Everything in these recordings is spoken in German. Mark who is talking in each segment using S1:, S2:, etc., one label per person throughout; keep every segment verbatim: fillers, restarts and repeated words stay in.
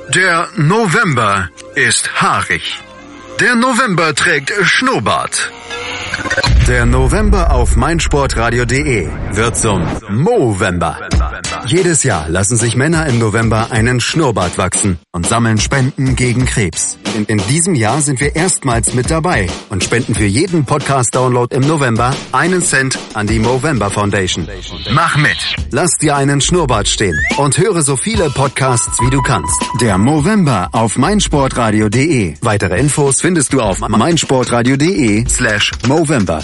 S1: Der November ist haarig. Der November trägt Schnurrbart. Der November auf meinsportradio punkt de wird zum Movember. Jedes Jahr lassen sich Männer im November einen Schnurrbart wachsen und sammeln Spenden gegen Krebs. In, in diesem Jahr sind wir erstmals mit dabei und spenden für jeden Podcast-Download im November einen Cent an die Movember Foundation. Mach mit! Lass dir einen Schnurrbart stehen und höre so viele Podcasts, wie du kannst. Der Movember auf meinsportradio punkt de. Weitere Infos findest du auf meinsportradio punkt de slash Movember.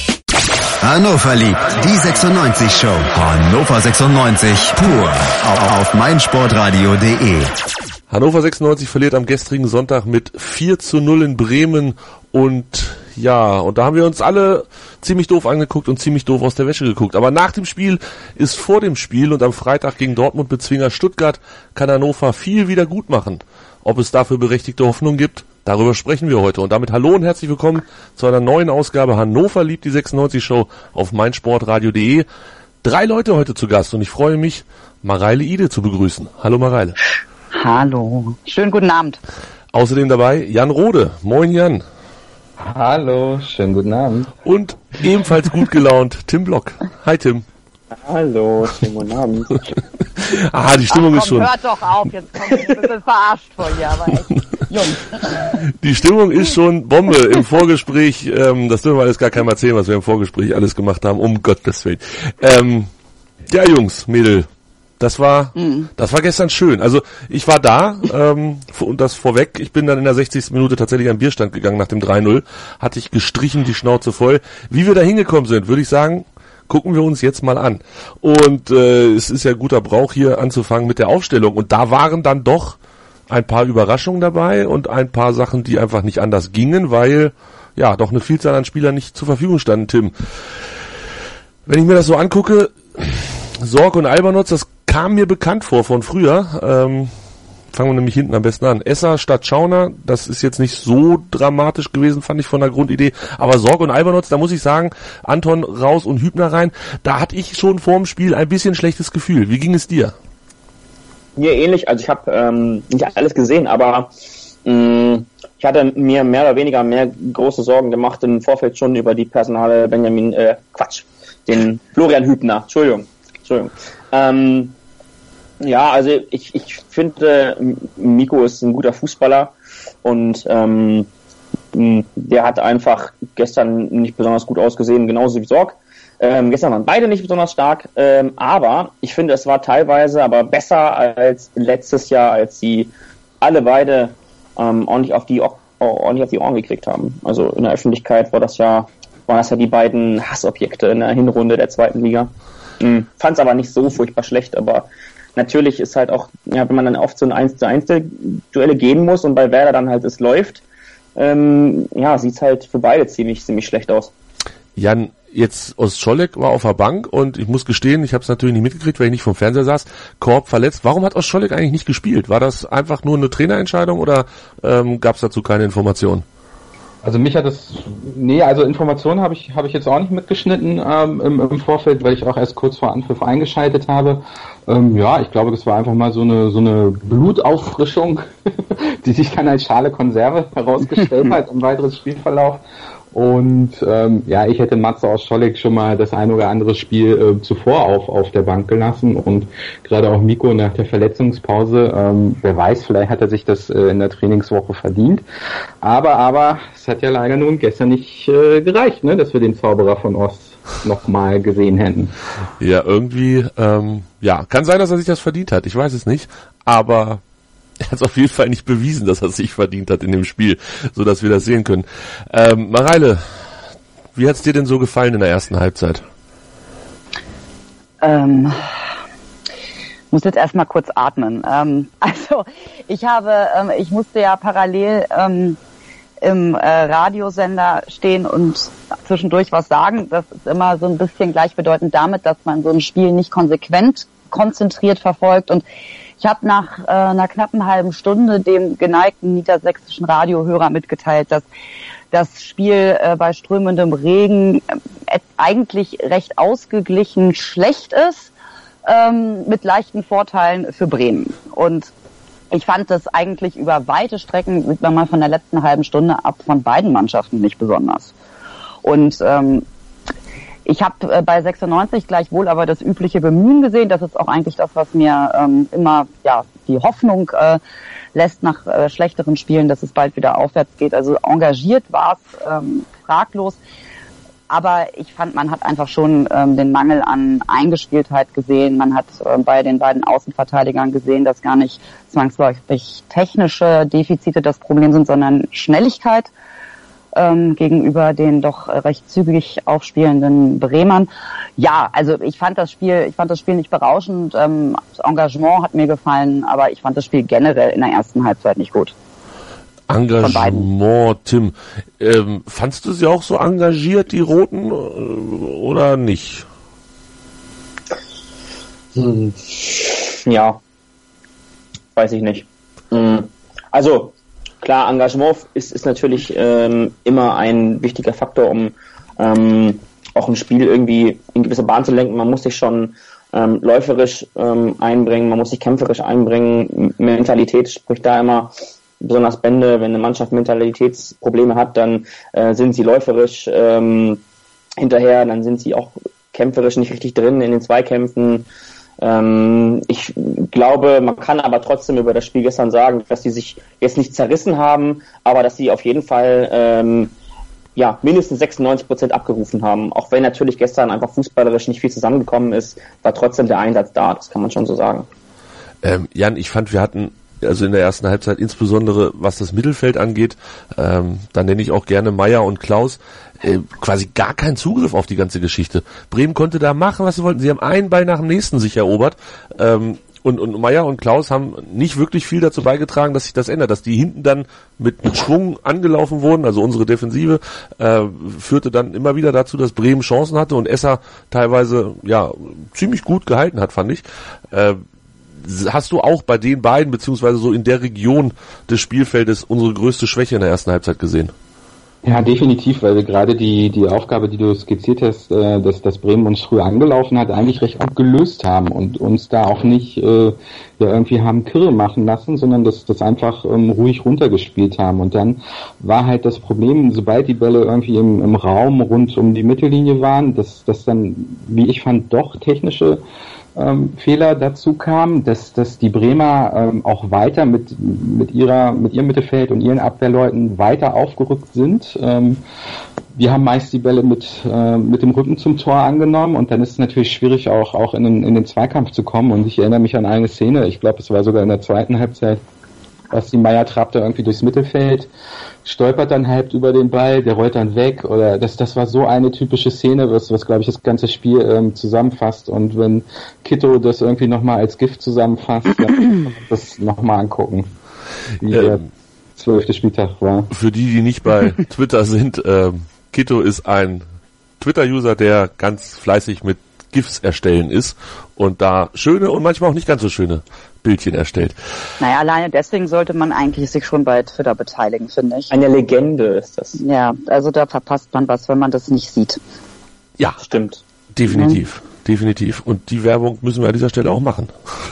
S1: Hannover liebt die sechsundneunzig Show. Hannover sechsundneunzig pur auf meinsportradio punkt de.
S2: Hannover sechsundneunzig verliert am gestrigen Sonntag mit vier zu null in Bremen und ja, und da haben wir uns alle ziemlich doof angeguckt und ziemlich doof aus der Wäsche geguckt. Aber nach dem Spiel ist vor dem Spiel und am Freitag gegen Dortmund Bezwinger Stuttgart kann Hannover viel wieder gut machen. Ob es dafür berechtigte Hoffnung gibt, darüber sprechen wir heute. Und damit hallo und herzlich willkommen zu einer neuen Ausgabe Hannover liebt die sechsundneunzig Show auf meinsportradio punkt de. Drei Leute heute zu Gast und ich freue mich, Mareile Ide zu begrüßen. Hallo Mareile.
S3: Hallo. Schönen guten Abend.
S2: Außerdem dabei Jan Rode. Moin Jan.
S4: Hallo, schönen guten Abend.
S2: Und ebenfalls gut gelaunt Tim Block. Hi Tim.
S4: Hallo, schönen guten Abend.
S2: Ah, die Stimmung
S3: Ach, komm,
S2: ist schon...
S3: hört doch auf, jetzt kommt ich ein bisschen verarscht von dir, aber echt, Jungs.
S2: Die Stimmung ist schon Bombe im Vorgespräch. Ähm, das dürfen wir alles gar keinem erzählen, was wir im Vorgespräch alles gemacht haben, um Gottes Willen. Ähm, ja, Jungs, Mädel, das war mhm. das war gestern schön. Also ich war da, ähm, und das vorweg, ich bin dann in der sechzigsten Minute tatsächlich am Bierstand gegangen nach dem drei null, hatte ich gestrichen, die Schnauze voll. Wie wir da hingekommen sind, würde ich sagen, gucken wir uns jetzt mal an. Und äh, es ist ja guter Brauch, hier anzufangen mit der Aufstellung. Und da waren dann doch ein paar Überraschungen dabei und ein paar Sachen, die einfach nicht anders gingen, weil ja doch eine Vielzahl an Spielern nicht zur Verfügung standen, Tim. Wenn ich mir das so angucke, Sorg und Albanotz, das kam mir bekannt vor von früher. Ähm, fangen wir nämlich hinten am besten an. Esser statt Schauner, das ist jetzt nicht so dramatisch gewesen, fand ich von der Grundidee. Aber Sorg und Albanotz, da muss ich sagen, Anton raus und Hübner rein, da hatte ich schon vor dem Spiel ein bisschen schlechtes Gefühl. Wie ging es dir?
S4: Mir ähnlich, also ich habe ähm, nicht alles gesehen, aber mh, ich hatte mir mehr oder weniger mehr große Sorgen gemacht im Vorfeld schon über die Personale Benjamin, äh, Quatsch, den Florian Hübner, Entschuldigung, Entschuldigung. Ähm, ja, also ich, ich finde, Miko ist ein guter Fußballer und ähm, der hat einfach gestern nicht besonders gut ausgesehen, genauso wie Sorg. Ähm, gestern waren beide nicht besonders stark, ähm, aber ich finde, es war teilweise aber besser als letztes Jahr, als sie alle beide ähm, ordentlich auf die ordentlich auf die Ohren gekriegt haben. Also in der Öffentlichkeit war das ja, waren das ja die beiden Hassobjekte in der Hinrunde der zweiten Liga. Mhm. Fand es aber nicht so furchtbar schlecht, aber natürlich ist halt auch, ja, wenn man dann oft so ein eins zu eins Duelle gehen muss und bei Werder dann halt es läuft, ähm, ja, sieht's halt für beide ziemlich ziemlich schlecht aus.
S2: Jan, jetzt Ostscholek war auf der Bank und ich muss gestehen, ich habe es natürlich nicht mitgekriegt, weil ich nicht vom Fernseher saß. Korb verletzt. Warum hat Ostscholek eigentlich nicht gespielt? War das einfach nur eine Trainerentscheidung oder ähm, gab es dazu keine Informationen?
S5: Also mich hat das, nee, also Informationen habe ich habe ich jetzt auch nicht mitgeschnitten ähm, im, im Vorfeld, weil ich auch erst kurz vor Anpfiff eingeschaltet habe. Ähm, ja, ich glaube, das war einfach mal so eine so eine Blutauffrischung, die sich dann als schale Konserve herausgestellt hat im weiteren Spielverlauf. Und ähm, ja, ich hätte Matze Ostscholek schon mal das ein oder andere Spiel äh, zuvor auf auf der Bank gelassen und gerade auch Miko nach der Verletzungspause, ähm, wer weiß, vielleicht hat er sich das äh, in der Trainingswoche verdient. Aber aber es hat ja leider nun gestern nicht äh, gereicht, ne, dass wir den Zauberer von Ost nochmal gesehen hätten.
S2: Ja, irgendwie, ähm, ja, kann sein, dass er sich das verdient hat. Ich weiß es nicht, aber er hat es auf jeden Fall nicht bewiesen, dass er es sich verdient hat in dem Spiel, so dass wir das sehen können. Ähm, Mareile, wie hat's dir denn so gefallen in der ersten Halbzeit?
S3: Ähm, ich muss jetzt erstmal kurz atmen. Ähm, also ich habe, ähm, ich musste ja parallel ähm, im äh, Radiosender stehen und zwischendurch was sagen. Das ist immer so ein bisschen gleichbedeutend damit, dass man so ein Spiel nicht konsequent, konzentriert verfolgt. Und ich habe nach äh, einer knappen halben Stunde dem geneigten niedersächsischen Radiohörer mitgeteilt, dass das Spiel äh, bei strömendem Regen äh, eigentlich recht ausgeglichen schlecht ist, ähm, mit leichten Vorteilen für Bremen. Und ich fand das eigentlich über weite Strecken, sieht man mal von der letzten halben Stunde ab, von beiden Mannschaften nicht besonders. Und ähm, ich habe äh, bei sechsundneunzig gleichwohl aber das übliche Bemühen gesehen. Das ist auch eigentlich das, was mir ähm, immer ja die Hoffnung äh, lässt nach äh, schlechteren Spielen, dass es bald wieder aufwärts geht. Also engagiert war es, ähm, fraglos. Aber ich fand, man hat einfach schon ähm, den Mangel an Eingespieltheit gesehen. Man hat äh, bei den beiden Außenverteidigern gesehen, dass gar nicht zwangsläufig technische Defizite das Problem sind, sondern Schnelligkeit ähm, gegenüber den doch recht zügig aufspielenden Bremern. Ja, also ich fand das Spiel, ich fand das Spiel nicht berauschend. Ähm, das Engagement hat mir gefallen, aber ich fand das Spiel generell in der ersten Halbzeit nicht gut.
S2: Engagement, Tim. Ähm, fandst du sie auch so engagiert, die Roten, oder nicht?
S4: Hm. Ja, weiß ich nicht. Also, klar, Engagement ist, ist natürlich ähm, immer ein wichtiger Faktor, um ähm, auch ein Spiel irgendwie in gewisse Bahn zu lenken. Man muss sich schon ähm, läuferisch ähm, einbringen, man muss sich kämpferisch einbringen. Mentalität spricht da immer. Besonders Bände, wenn eine Mannschaft Mentalitätsprobleme hat, dann äh, sind sie läuferisch ähm, hinterher, dann sind sie auch kämpferisch nicht richtig drin in den Zweikämpfen. Ähm, ich glaube, man kann aber trotzdem über das Spiel gestern sagen, dass sie sich jetzt nicht zerrissen haben, aber dass sie auf jeden Fall ähm, ja mindestens sechsundneunzig Prozent abgerufen haben. Auch wenn natürlich gestern einfach fußballerisch nicht viel zusammengekommen ist, war trotzdem der Einsatz da, das kann man schon so sagen.
S2: Ähm, Jan, ich fand, wir hatten also in der ersten Halbzeit, insbesondere was das Mittelfeld angeht, ähm, da nenne ich auch gerne Meier und Klaus, äh, quasi gar keinen Zugriff auf die ganze Geschichte. Bremen konnte da machen, was sie wollten. Sie haben einen Ball nach dem nächsten sich erobert, ähm, und, und Meier und Klaus haben nicht wirklich viel dazu beigetragen, dass sich das ändert, dass die hinten dann mit, mit Schwung angelaufen wurden, also unsere Defensive äh, führte dann immer wieder dazu, dass Bremen Chancen hatte und Esser teilweise ja ziemlich gut gehalten hat, fand ich. Äh, Hast du auch bei den beiden, beziehungsweise so in der Region des Spielfeldes, unsere größte Schwäche in der ersten Halbzeit gesehen?
S5: Ja, definitiv, weil wir gerade die die Aufgabe, die du skizziert hast, äh, dass das Bremen uns früher angelaufen hat, eigentlich recht gut gelöst haben und uns da auch nicht äh, ja irgendwie haben Kirre machen lassen, sondern das das einfach ähm, ruhig runtergespielt haben. Und dann war halt das Problem, sobald die Bälle irgendwie im, im Raum rund um die Mittellinie waren, dass das dann, wie ich fand, doch technische Ähm, Fehler dazu kam, dass, dass die Bremer ähm, auch weiter mit, mit ihrer, mit ihrem Mittelfeld und ihren Abwehrleuten weiter aufgerückt sind. Ähm, wir haben meist die Bälle mit, äh, mit dem Rücken zum Tor angenommen und dann ist es natürlich schwierig auch, auch in den, in den Zweikampf zu kommen. Und ich erinnere mich an eine Szene, ich glaube, es war sogar in der zweiten Halbzeit, dass die Meier trappt da irgendwie durchs Mittelfeld, stolpert dann halb über den Ball, der rollt dann weg, oder das das war so eine typische Szene, was, was glaube ich das ganze Spiel ähm, zusammenfasst, und wenn Kitto das irgendwie nochmal als Gift zusammenfasst, dann kann man das nochmal angucken, wie ähm, der zwölfte Spieltag war.
S2: Für die, die nicht bei Twitter sind, ähm, Kitto ist ein Twitter-User, der ganz fleißig mit GIFs erstellen ist und da schöne und manchmal auch nicht ganz so schöne Bildchen erstellt.
S3: Naja, alleine deswegen sollte man eigentlich sich schon bei Twitter beteiligen, finde ich.
S4: Eine Legende ist das.
S3: Ja, also da verpasst man was, wenn man das nicht sieht.
S2: Ja,
S4: stimmt.
S2: Definitiv, mhm. definitiv. Und die Werbung müssen wir an dieser Stelle auch machen.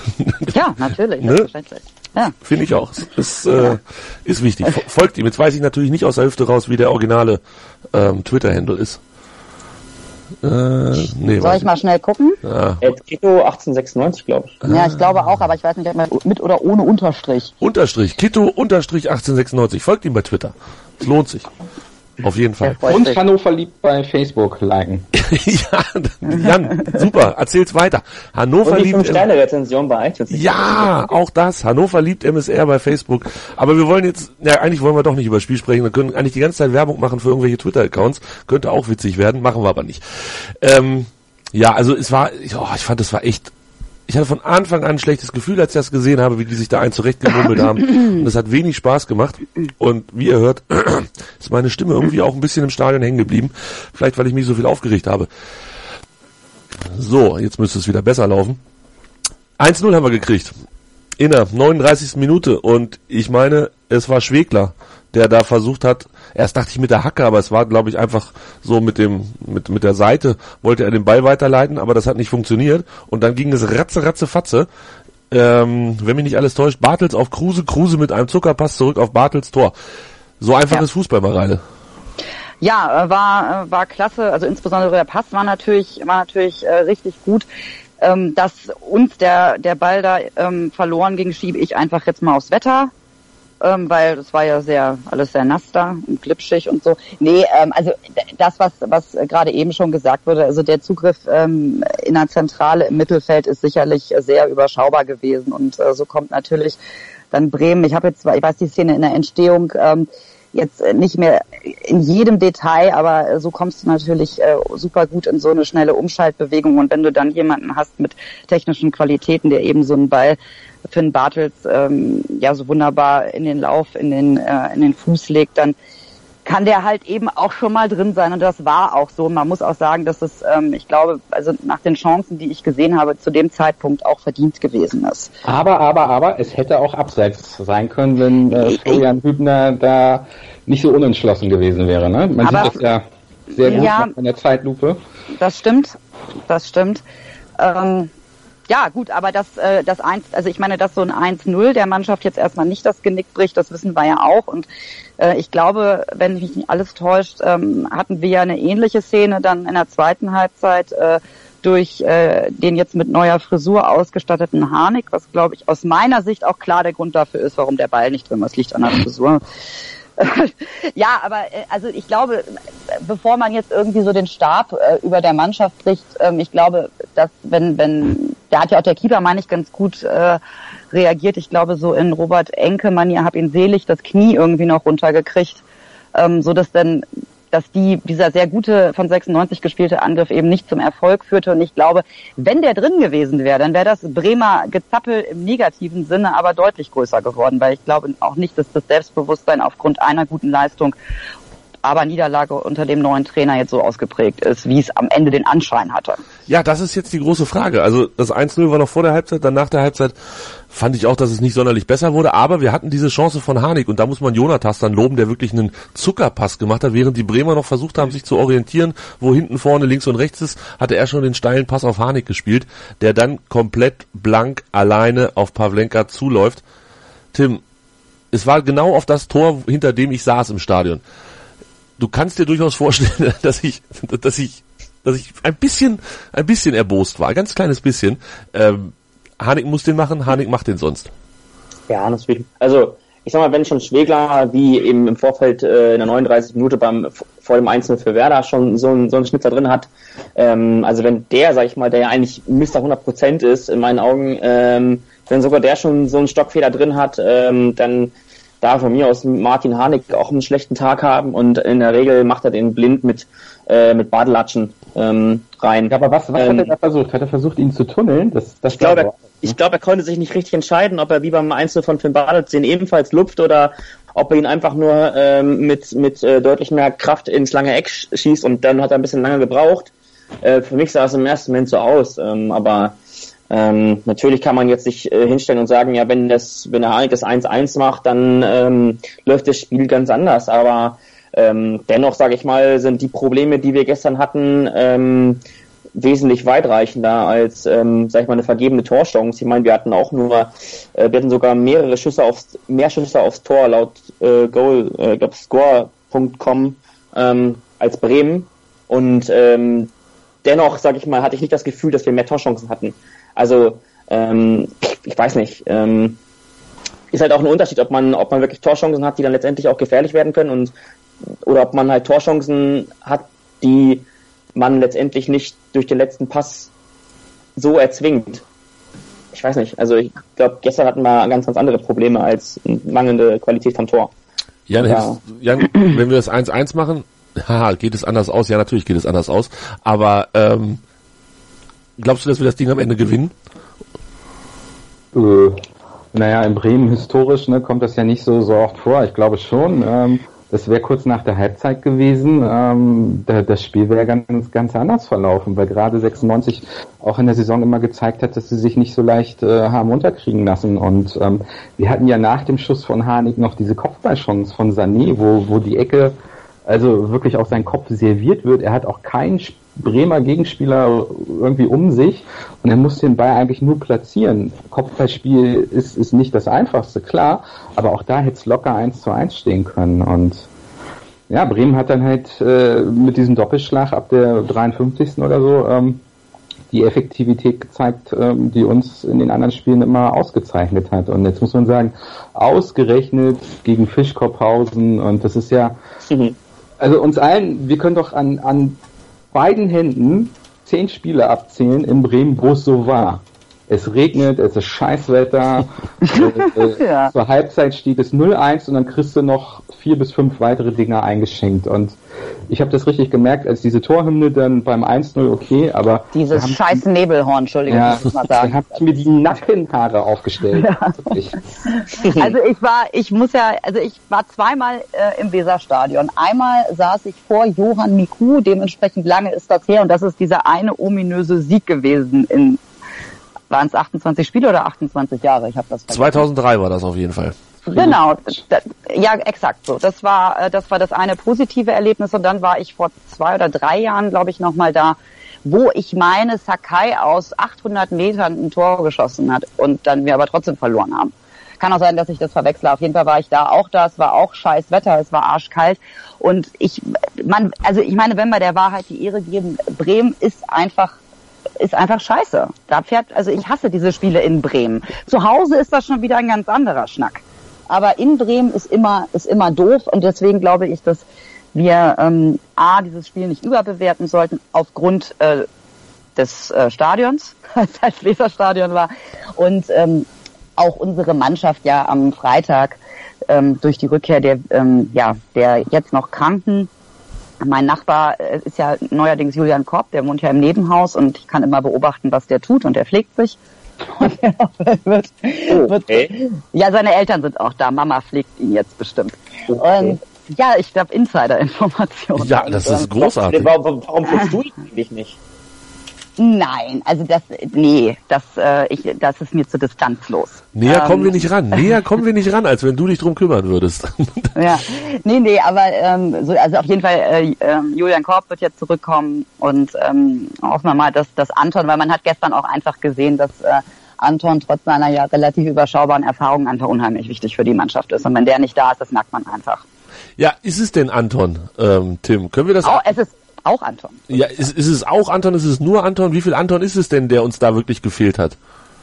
S3: Ja, natürlich.
S2: Ne?
S3: Ja.
S2: Finde ich auch. Das äh, ist wichtig. Folgt ihm. Jetzt weiß ich natürlich nicht aus der Hüfte raus, wie der originale ähm, Twitter-Handle ist. Äh, nee,
S3: Soll ich mal schnell gucken?
S2: Ja.
S4: Kitto achtzehnhundertsechsundneunzig, glaube ich.
S3: Ja, ich glaube auch, aber ich weiß nicht, ob man mit oder ohne Unterstrich.
S2: Unterstrich. Kitto Unterstrich achtzehnhundertsechsundneunzig. Folgt ihm bei Twitter. Es lohnt sich. Auf jeden Fall.
S5: Und Hannover liebt bei Facebook liken.
S2: Ja, Jan, super. Erzähl's weiter. Hannover
S4: Und die
S2: liebt
S4: fünf Sterne Rezension bei iTunes.
S2: Ja, auch das. Hannover liebt M S R bei Facebook. Aber wir wollen jetzt, ja, eigentlich wollen wir doch nicht über das Spiel sprechen. Wir können eigentlich die ganze Zeit Werbung machen für irgendwelche Twitter-Accounts. Könnte auch witzig werden, machen wir aber nicht. Ähm, ja, also es war, oh, ich fand, es war echt, ich hatte von Anfang an ein schlechtes Gefühl, als ich das gesehen habe, wie die sich da ein zurechtgemummelt haben. Und es hat wenig Spaß gemacht. Und wie ihr hört, ist meine Stimme irgendwie auch ein bisschen im Stadion hängen geblieben. Vielleicht, weil ich mich so viel aufgeregt habe. So, jetzt müsste es wieder besser laufen. eins null haben wir gekriegt. In der neununddreißigsten Minute. Und ich meine, es war Schwegler, der da versucht hat, erst dachte ich mit der Hacke, aber es war, glaube ich, einfach so mit dem, mit, mit der Seite wollte er den Ball weiterleiten, aber das hat nicht funktioniert. Und dann ging es ratze, ratze, fatze. ähm, wenn mich nicht alles täuscht, Bartels auf Kruse, Kruse mit einem Zuckerpass zurück auf Bartels Tor. So einfach ist Fußball, Mareile.
S3: Ja, war war klasse. Also insbesondere der Pass war natürlich war natürlich äh, richtig gut. Ähm, dass uns der der Ball da ähm, verloren ging, schiebe ich einfach jetzt mal aufs Wetter, ähm, weil das war ja sehr alles sehr nass da und glitschig und so. Nee, ähm, also das, was was gerade eben schon gesagt wurde, also der Zugriff ähm, in der Zentrale im Mittelfeld ist sicherlich sehr überschaubar gewesen und äh, so kommt natürlich dann Bremen. Ich habe jetzt, ich weiß die Szene in der Entstehung ähm, jetzt nicht mehr in jedem Detail, aber so kommst du natürlich äh, super gut in so eine schnelle Umschaltbewegung und wenn du dann jemanden hast mit technischen Qualitäten, der eben so einen Ball für einen Bartels ähm, ja so wunderbar in den Lauf, in den äh, in den Fuß legt, dann kann der halt eben auch schon mal drin sein und das war auch so. Man muss auch sagen, dass es, ähm, ich glaube, also nach den Chancen, die ich gesehen habe, zu dem Zeitpunkt auch verdient gewesen ist.
S5: Aber, aber, aber, es hätte auch abseits sein können, wenn äh, Florian Hübner da nicht so unentschlossen gewesen wäre. Ne? Man aber, sieht das ja sehr gut
S3: ja,
S5: in der Zeitlupe.
S3: Das stimmt, das stimmt. Ähm, Ja, gut, aber das, äh, das eins, also ich meine, dass so ein eins null der Mannschaft jetzt erstmal nicht das Genick bricht, das wissen wir ja auch. Und äh, ich glaube, wenn mich nicht alles täuscht, ähm, hatten wir ja eine ähnliche Szene dann in der zweiten Halbzeit äh, durch äh, den jetzt mit neuer Frisur ausgestatteten Harnik, was, glaube ich, aus meiner Sicht auch klar der Grund dafür ist, warum der Ball nicht drin ist. Es liegt an der Frisur. Ja, aber also ich glaube, bevor man jetzt irgendwie so den Stab äh, über der Mannschaft bricht, ähm, ich glaube, dass wenn, wenn, da hat ja auch der Keeper, meine ich, ganz gut äh, reagiert. Ich glaube, so in Robert Enke-Manier, hab ihn selig das Knie irgendwie noch runtergekriegt, ähm, so dass dann dass die dieser sehr gute von sechsundneunzig gespielte Angriff eben nicht zum Erfolg führte. Und ich glaube, wenn der drin gewesen wäre, dann wäre das Bremer Gezappel im negativen Sinne aber deutlich größer geworden, weil ich glaube auch nicht, dass das Selbstbewusstsein aufgrund einer guten Leistung, aber Niederlage unter dem neuen Trainer jetzt so ausgeprägt ist, wie es am Ende den Anschein hatte.
S2: Ja, das ist jetzt die große Frage. Also das eins null war noch vor der Halbzeit, dann nach der Halbzeit fand ich auch, dass es nicht sonderlich besser wurde, aber wir hatten diese Chance von Harnik und da muss man Jonathas dann loben, der wirklich einen Zuckerpass gemacht hat, während die Bremer noch versucht haben, sich zu orientieren, wo hinten vorne links und rechts ist, hatte er schon den steilen Pass auf Harnik gespielt, der dann komplett blank alleine auf Pavlenka zuläuft. Tim, es war genau auf das Tor, hinter dem ich saß im Stadion. Du kannst dir durchaus vorstellen, dass ich, dass ich, dass ich ein bisschen, ein bisschen erbost war, ein ganz kleines bisschen. Ähm, Harnik muss den machen, Harnik macht den sonst.
S4: Ja, natürlich. Also, ich sag mal, wenn schon Schwegler, wie eben im Vorfeld äh, in der neununddreißigsten Minute beim, vor dem eins null für Werder schon so, ein, so einen Schnitzer drin hat, ähm, also wenn der, sag ich mal, der ja eigentlich Mister hundert Prozent ist, in meinen Augen, ähm, wenn sogar der schon so einen Stockfehler drin hat, ähm, dann da von mir aus Martin Harnik auch einen schlechten Tag haben und in der Regel macht er den blind mit äh, mit Badelatschen ähm, rein.
S5: Ja, aber was, was ähm, hat er da versucht? Hat er versucht, ihn zu tunneln? Das, das
S4: ich glaube, er, ich glaube, er konnte sich nicht richtig entscheiden, ob er wie beim Einzel von Finn Bartels den ebenfalls lupft oder ob er ihn einfach nur ähm, mit mit äh, deutlich mehr Kraft ins lange Eck schießt und dann hat er ein bisschen lange gebraucht. Äh, für mich sah es im ersten Moment so aus, ähm, aber Ähm, natürlich kann man jetzt sich äh, hinstellen und sagen, ja, wenn das, wenn der Harnik das eins eins macht, dann ähm, läuft das Spiel ganz anders. Aber ähm, dennoch, sage ich mal, sind die Probleme, die wir gestern hatten, ähm, wesentlich weitreichender als, ähm, sag ich mal, eine vergebene Torchance. Ich meine, wir hatten auch nur, äh, wir hatten sogar mehrere Schüsse aufs, mehr Schüsse aufs Tor laut äh, Goal, äh, ich glaube score punkt com ähm, als Bremen. Und ähm, dennoch, sage ich mal, hatte ich nicht das Gefühl, dass wir mehr Torchancen hatten. Also, ähm, ich weiß nicht, ähm, ist halt auch ein Unterschied, ob man, ob man wirklich Torchancen hat, die dann letztendlich auch gefährlich werden können und, oder ob man halt Torchancen hat, die man letztendlich nicht durch den letzten Pass so erzwingt. Ich weiß nicht, also ich glaube, gestern hatten wir ganz, ganz andere Probleme als mangelnde Qualität am Tor.
S2: Jan, ja. Jan, wenn wir das eins eins machen, haha, geht es anders aus? Ja, natürlich geht es anders aus, aber, ähm, glaubst du, dass wir das Ding am Ende gewinnen?
S5: Äh, naja, in Bremen historisch ne, kommt das ja nicht so, so oft vor. Ich glaube schon. Ähm, das wäre kurz nach der Halbzeit gewesen. Ähm, da, das Spiel wäre ganz, ganz anders verlaufen, weil gerade sechsundneunzig auch in der Saison immer gezeigt hat, dass sie sich nicht so leicht äh, haben unterkriegen lassen. Und ähm, wir hatten ja nach dem Schuss von Harnik noch diese Kopfballchance von Sané, wo, wo die Ecke, also wirklich auf seinen Kopf serviert wird. Er hat auch keinen Bremer Gegenspieler irgendwie um sich und er muss den Ball eigentlich nur platzieren. Kopfballspiel ist, ist nicht das Einfachste, klar, aber auch da hätte es locker eins zu eins stehen können und ja, Bremen hat dann halt äh, mit diesem Doppelschlag ab der dreiundfünfzigsten oder so ähm, die Effektivität gezeigt, ähm, die uns in den anderen Spielen immer ausgezeichnet hat. Und jetzt muss man sagen, ausgerechnet gegen Fischkopphausen und das ist ja, mhm. also uns allen, wir können doch an, an beiden Händen zehn Spiele abzählen in Bremen, wo es so war. Es regnet, es ist Scheißwetter, äh, ja. Zur Halbzeit steht es null eins und dann kriegst du noch vier bis fünf weitere Dinger eingeschenkt und ich habe das richtig gemerkt, als diese Torhymne dann beim eins null okay, aber...
S3: Dieses scheiß Nebelhorn, Entschuldigung,
S5: ja,
S3: muss ich mal sagen.
S5: Da hab ich mir die Nackenhaare aufgestellt. Ja.
S3: Also ich war, ich muss ja, also ich war zweimal äh, im Weserstadion. Einmal saß ich vor Johann Miku, dementsprechend lange ist das her und das ist dieser eine ominöse Sieg gewesen in... Waren es achtundzwanzig Spiele oder achtundzwanzig Jahre? Ich habe das vergessen.
S2: zweitausenddrei war das auf jeden Fall.
S3: Genau, das, ja, exakt so. Das war, das war das eine positive Erlebnis und dann war ich vor zwei oder drei Jahren, glaube ich, nochmal da, wo ich meine Sakai aus achthundert Metern ein Tor geschossen hat und dann wir aber trotzdem verloren haben. Kann auch sein, dass ich das verwechsle. Auf jeden Fall war ich da auch da. Es war auch scheiß Wetter, es war arschkalt und ich, man, also ich meine, wenn wir der Wahrheit die Ehre geben, Bremen ist einfach ist einfach scheiße. Da fährt, also ich hasse diese Spiele in Bremen. Zu Hause ist das schon wieder ein ganz anderer Schnack. Aber in Bremen ist immer, ist immer doof und deswegen glaube ich, dass wir ähm, A, dieses Spiel nicht überbewerten sollten aufgrund äh, des äh, Stadions, weil es halt Weserstadion war und ähm, auch unsere Mannschaft ja am Freitag ähm, durch die Rückkehr der, ähm, ja, der jetzt noch Kranken. Mein Nachbar ist ja neuerdings Julian Korb, der wohnt ja im Nebenhaus und ich kann immer beobachten, was der tut und der pflegt sich. Und der wird, wird, okay. Ja, seine Eltern sind auch da. Mama pflegt ihn jetzt bestimmt. Okay. Und ja, ich glaube Insider-Informationen.
S2: Ja, das ist großartig.
S4: Warum, warum pflegst du ihn eigentlich nicht?
S3: Nein, also das, nee, das, äh, ich, das ist mir zu distanzlos.
S2: Näher ähm, kommen wir nicht ran, näher kommen wir nicht ran, als wenn du dich drum kümmern würdest.
S3: Ja, nee, nee, aber ähm, so, also auf jeden Fall, äh, äh, Julian Korb wird jetzt zurückkommen und ähm, hoffen wir mal, dass, dass Anton, weil man hat gestern auch einfach gesehen, dass äh, Anton trotz seiner ja relativ überschaubaren Erfahrungen einfach unheimlich wichtig für die Mannschaft ist. Und wenn der nicht da ist, das merkt man einfach.
S2: Ja, ist es denn Anton, ähm, Tim? Können wir das...
S3: Oh, es ist auch Anton.
S2: Ja, ist, ist es auch Anton, ist es nur Anton? Wie viel Anton ist es denn, der uns da wirklich gefehlt hat?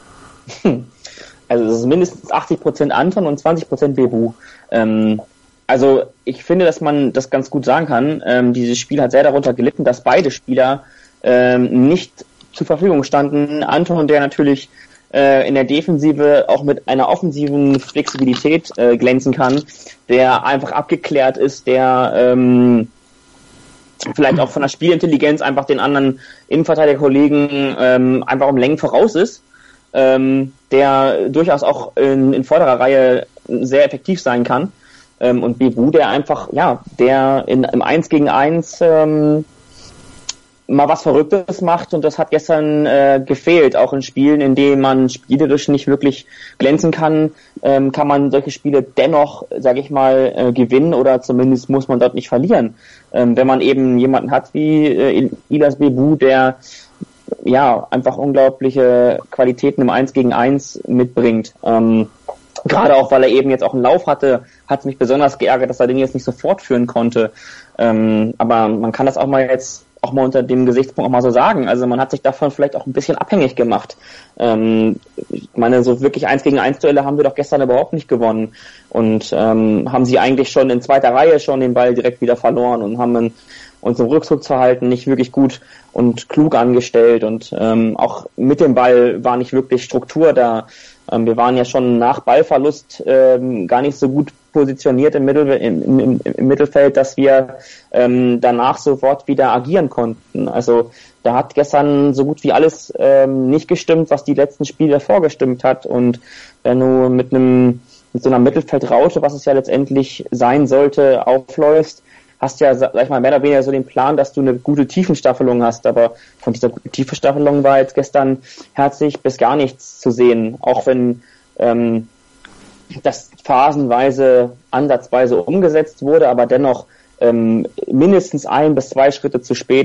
S4: Also es ist mindestens achtzig Prozent Anton und zwanzig Prozent Bebu. Ähm, also ich finde, dass man das ganz gut sagen kann. Ähm, dieses Spiel hat sehr darunter gelitten, dass beide Spieler ähm, nicht zur Verfügung standen. Anton, der natürlich äh, in der Defensive auch mit einer offensiven Flexibilität äh, glänzen kann, der einfach abgeklärt ist, der ähm, vielleicht auch von der Spielintelligenz einfach den anderen Innenverteidigerkollegen ähm, einfach um Längen voraus ist, ähm, der durchaus auch in, in vorderer Reihe sehr effektiv sein kann. Ähm, und Bebu, der einfach, ja, der in, im eins gegen eins ähm, mal was Verrücktes macht und das hat gestern äh, gefehlt, auch in Spielen, in denen man spielerisch nicht wirklich glänzen kann, ähm, kann man solche Spiele dennoch, sage ich mal, äh, gewinnen oder zumindest muss man dort nicht verlieren. Ähm, wenn man eben jemanden hat wie äh, Ilas Bebu, der ja einfach unglaubliche Qualitäten im eins gegen eins mitbringt. Ähm, gerade auch, weil er eben jetzt auch einen Lauf hatte, hat es mich besonders geärgert, dass er den jetzt nicht so fortführen konnte. Ähm, aber man kann das auch mal jetzt auch mal unter dem Gesichtspunkt auch mal so sagen. Also man hat sich davon vielleicht auch ein bisschen abhängig gemacht. Ähm, ich meine, so wirklich eins gegen eins Duelle haben wir doch gestern überhaupt nicht gewonnen und ähm, haben sie eigentlich schon in zweiter Reihe schon den Ball direkt wieder verloren und haben in, uns im Rückzugsverhalten nicht wirklich gut und klug angestellt und ähm, auch mit dem Ball war nicht wirklich Struktur da. Ähm, wir waren ja schon nach Ballverlust ähm, gar nicht so gut positioniert im, Mittel, im, im, im Mittelfeld, dass wir ähm, danach sofort wieder agieren konnten. Also da hat gestern so gut wie alles ähm, nicht gestimmt, was die letzten Spiele vorgestimmt hat. Und wenn du mit einem mit so einer Mittelfeldraute, was es ja letztendlich sein sollte, aufläufst, hast ja, sag ich mal, mehr oder weniger so den Plan, dass du eine gute Tiefenstaffelung hast, aber von dieser guten Tiefenstaffelung war jetzt gestern herzlich bis gar nichts zu sehen, auch wenn ähm, das phasenweise, ansatzweise umgesetzt wurde, aber dennoch ähm, mindestens ein bis zwei Schritte zu spät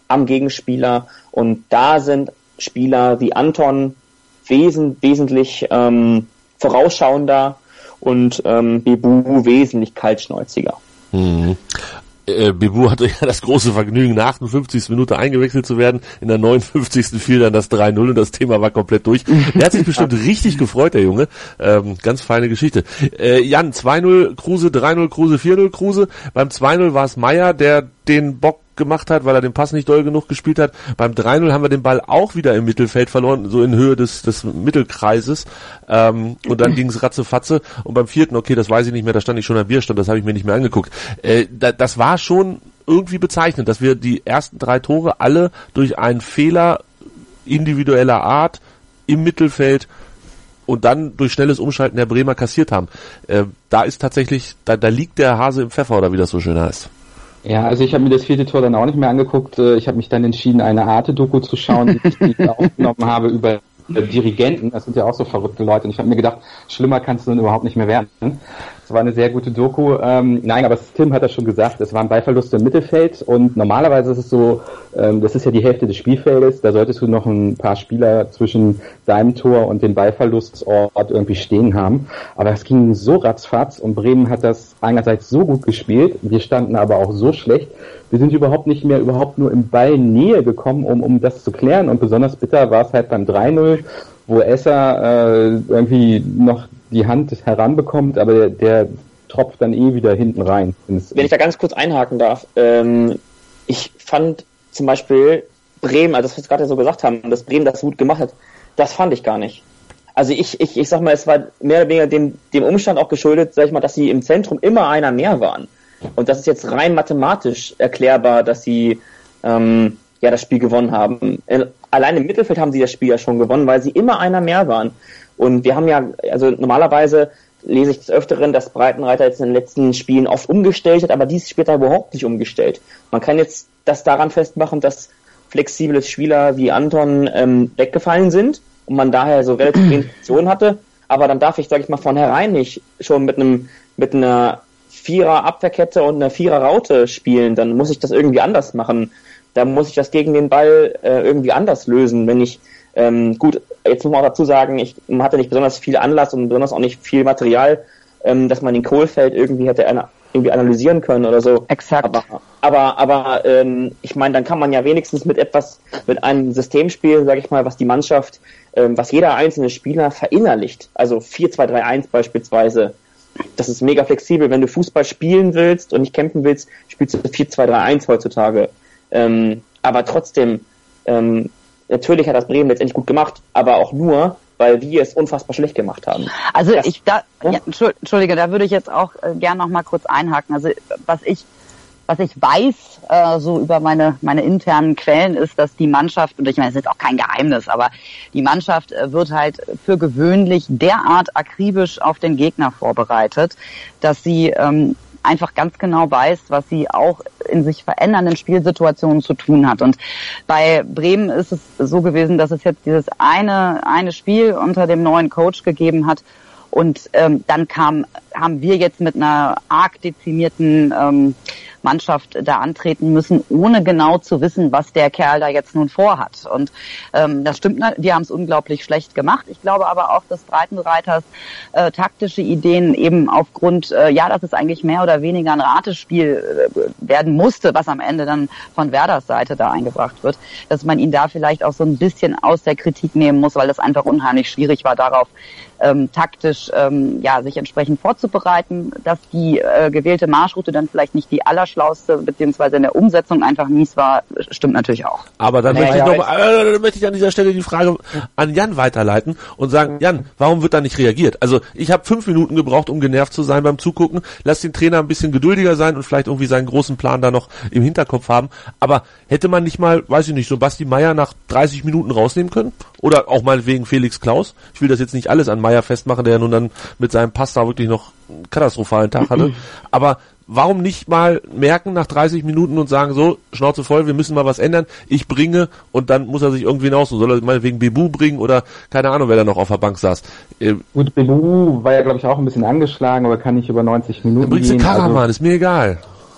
S4: am Gegenspieler. Und da sind Spieler wie Anton wesen, wesentlich ähm, vorausschauender und ähm, Bebu wesentlich kaltschnäuziger.
S2: Mhm. Äh, Bebu hatte ja das große Vergnügen, in der achtundfünfzigsten Minute eingewechselt zu werden. In der neunundfünfzigsten fiel dann das drei null und das Thema war komplett durch. Er hat sich bestimmt richtig gefreut, der Junge. Ähm, ganz feine Geschichte. Äh, Jan, zwei null Kruse, drei null Kruse, vier null Kruse. Beim zwei null war es Meier, der den Bock gemacht hat, weil er den Pass nicht doll genug gespielt hat. Beim drei null haben wir den Ball auch wieder im Mittelfeld verloren, so in Höhe des, des Mittelkreises. Ähm, und dann ging es ratzefatze. Und beim vierten, okay, das weiß ich nicht mehr, da stand ich schon am Bierstand, das habe ich mir nicht mehr angeguckt. Äh, da, das war schon irgendwie bezeichnend, dass wir die ersten drei Tore alle durch einen Fehler individueller Art im Mittelfeld und dann durch schnelles Umschalten der Bremer kassiert haben. Äh, da ist tatsächlich, da, da liegt der Hase im Pfeffer, oder wie das so schön heißt.
S5: Ja, also ich habe mir das vierte Tor dann auch nicht mehr angeguckt. Ich habe mich dann entschieden, eine Arte-Doku zu schauen, die ich aufgenommen habe über Dirigenten. Das sind ja auch so verrückte Leute. Und ich habe mir gedacht, schlimmer kannst du dann überhaupt nicht mehr werden. Das war eine sehr gute Doku. Ähm, nein, aber Tim hat das schon gesagt, es waren Ballverluste im Mittelfeld und normalerweise ist es so, ähm, das ist ja die Hälfte des Spielfeldes, da solltest du noch ein paar Spieler zwischen deinem Tor und dem Ballverlustort irgendwie stehen haben. Aber es ging so ratzfatz und Bremen hat das einerseits so gut gespielt, wir standen aber auch so schlecht, wir sind überhaupt nicht mehr überhaupt nur im Ballnähe gekommen, um, um das zu klären, und besonders bitter war es halt beim drei null, wo Esser äh, irgendwie noch die Hand heranbekommt, aber der, der tropft dann eh wieder hinten rein.
S4: Wenn ich da ganz kurz einhaken darf, ähm, ich fand zum Beispiel Bremen, also das, was wir gerade so gesagt haben, dass Bremen das gut gemacht hat, das fand ich gar nicht. Also ich, ich, ich sag mal, es war mehr oder weniger dem, dem Umstand auch geschuldet, sag ich mal, dass sie im Zentrum immer einer mehr waren. Und das ist jetzt rein mathematisch erklärbar, dass sie ähm, ja das Spiel gewonnen haben. Allein im Mittelfeld haben sie das Spiel ja schon gewonnen, weil sie immer einer mehr waren. Und wir haben ja, also normalerweise lese ich des Öfteren, dass Breitenreiter jetzt in den letzten Spielen oft umgestellt hat, aber dieses Spiel hat er überhaupt nicht umgestellt. Man kann jetzt das daran festmachen, dass flexible Spieler wie Anton ähm, weggefallen sind und man daher so relativ wenig Optionen hatte, aber dann darf ich, sag ich mal, von herein nicht schon mit einem mit einer Vierer-Abwehrkette und einer Vierer-Raute spielen, dann muss ich das irgendwie anders machen. Da muss ich das gegen den Ball äh, irgendwie anders lösen, wenn ich Ähm, gut, jetzt muss man auch dazu sagen, ich man hatte nicht besonders viel Anlass und besonders auch nicht viel Material, ähm, dass man den Kohlfeld irgendwie hätte ana- irgendwie analysieren können oder so.
S3: Exakt.
S4: Aber, aber, aber ähm, ich meine, dann kann man ja wenigstens mit etwas, mit einem System spielen, sage ich mal, was die Mannschaft, ähm, was jeder einzelne Spieler verinnerlicht. Also vier zwei drei eins beispielsweise. Das ist mega flexibel. Wenn du Fußball spielen willst und nicht kämpfen willst, spielst du vier zwei drei eins heutzutage. Ähm, aber trotzdem, ähm, natürlich hat das Bremen letztendlich gut gemacht, aber auch nur, weil wir es unfassbar schlecht gemacht haben.
S3: Also
S4: das,
S3: ich da, ja, Entschuldige, da würde ich jetzt auch äh, gern noch mal kurz einhaken. Also was ich was ich weiß, äh, so über meine meine internen Quellen, ist, dass die Mannschaft, und ich meine, es ist jetzt auch kein Geheimnis, aber die Mannschaft äh, wird halt für gewöhnlich derart akribisch auf den Gegner vorbereitet, dass sie ähm, einfach ganz genau weiß, was sie auch in sich verändernden Spielsituationen zu tun hat. Und bei Bremen ist es so gewesen, dass es jetzt dieses eine eine Spiel unter dem neuen Coach gegeben hat. Und ähm, dann kam, haben wir jetzt mit einer arg dezimierten ähm, Mannschaft da antreten müssen, ohne genau zu wissen, was der Kerl da jetzt nun vorhat. Und ähm, das stimmt, wir haben es unglaublich schlecht gemacht. Ich glaube aber auch, dass Breitenreiters äh, taktische Ideen eben aufgrund, äh, ja, dass es eigentlich mehr oder weniger ein Ratespiel äh, werden musste, was am Ende dann von Werders Seite da eingebracht wird, dass man ihn da vielleicht auch so ein bisschen aus der Kritik nehmen muss, weil das einfach unheimlich schwierig war, darauf ähm, taktisch ähm, ja sich entsprechend vorzubereiten, dass die äh, gewählte Marschroute dann vielleicht nicht die allerschlauste, beziehungsweise in der Umsetzung einfach mies war, stimmt natürlich auch.
S2: Aber dann ja, möchte, ja, ich noch, äh, dann möchte ich an dieser Stelle die Frage an Jan weiterleiten und sagen, Jan, warum wird da nicht reagiert? Also ich habe fünf Minuten gebraucht, um genervt zu sein beim Zugucken. Lass den Trainer ein bisschen geduldiger sein und vielleicht irgendwie seinen großen Plan da noch im Hinterkopf haben. Aber hätte man nicht mal, weiß ich nicht, so Basti Meier nach dreißig Minuten rausnehmen können? Oder auch mal wegen Felix Klaus? Ich will das jetzt nicht alles an Meier festmachen, der ja nun dann mit seinem Pass da wirklich noch einen katastrophalen Tag hatte. Aber warum nicht mal merken nach dreißig Minuten und sagen, so, Schnauze voll, wir müssen mal was ändern, ich bringe, und dann muss er sich irgendwie hinaussuchen. Soll er mal wegen Bebu bringen oder keine Ahnung, wer da noch auf der Bank saß. Äh,
S5: Gut, Bebu war ja, glaube ich, auch ein bisschen angeschlagen, aber kann nicht über neunzig Minuten
S2: dann bringst du
S5: gehen.
S2: Karaman,
S5: also,
S2: ist mir egal.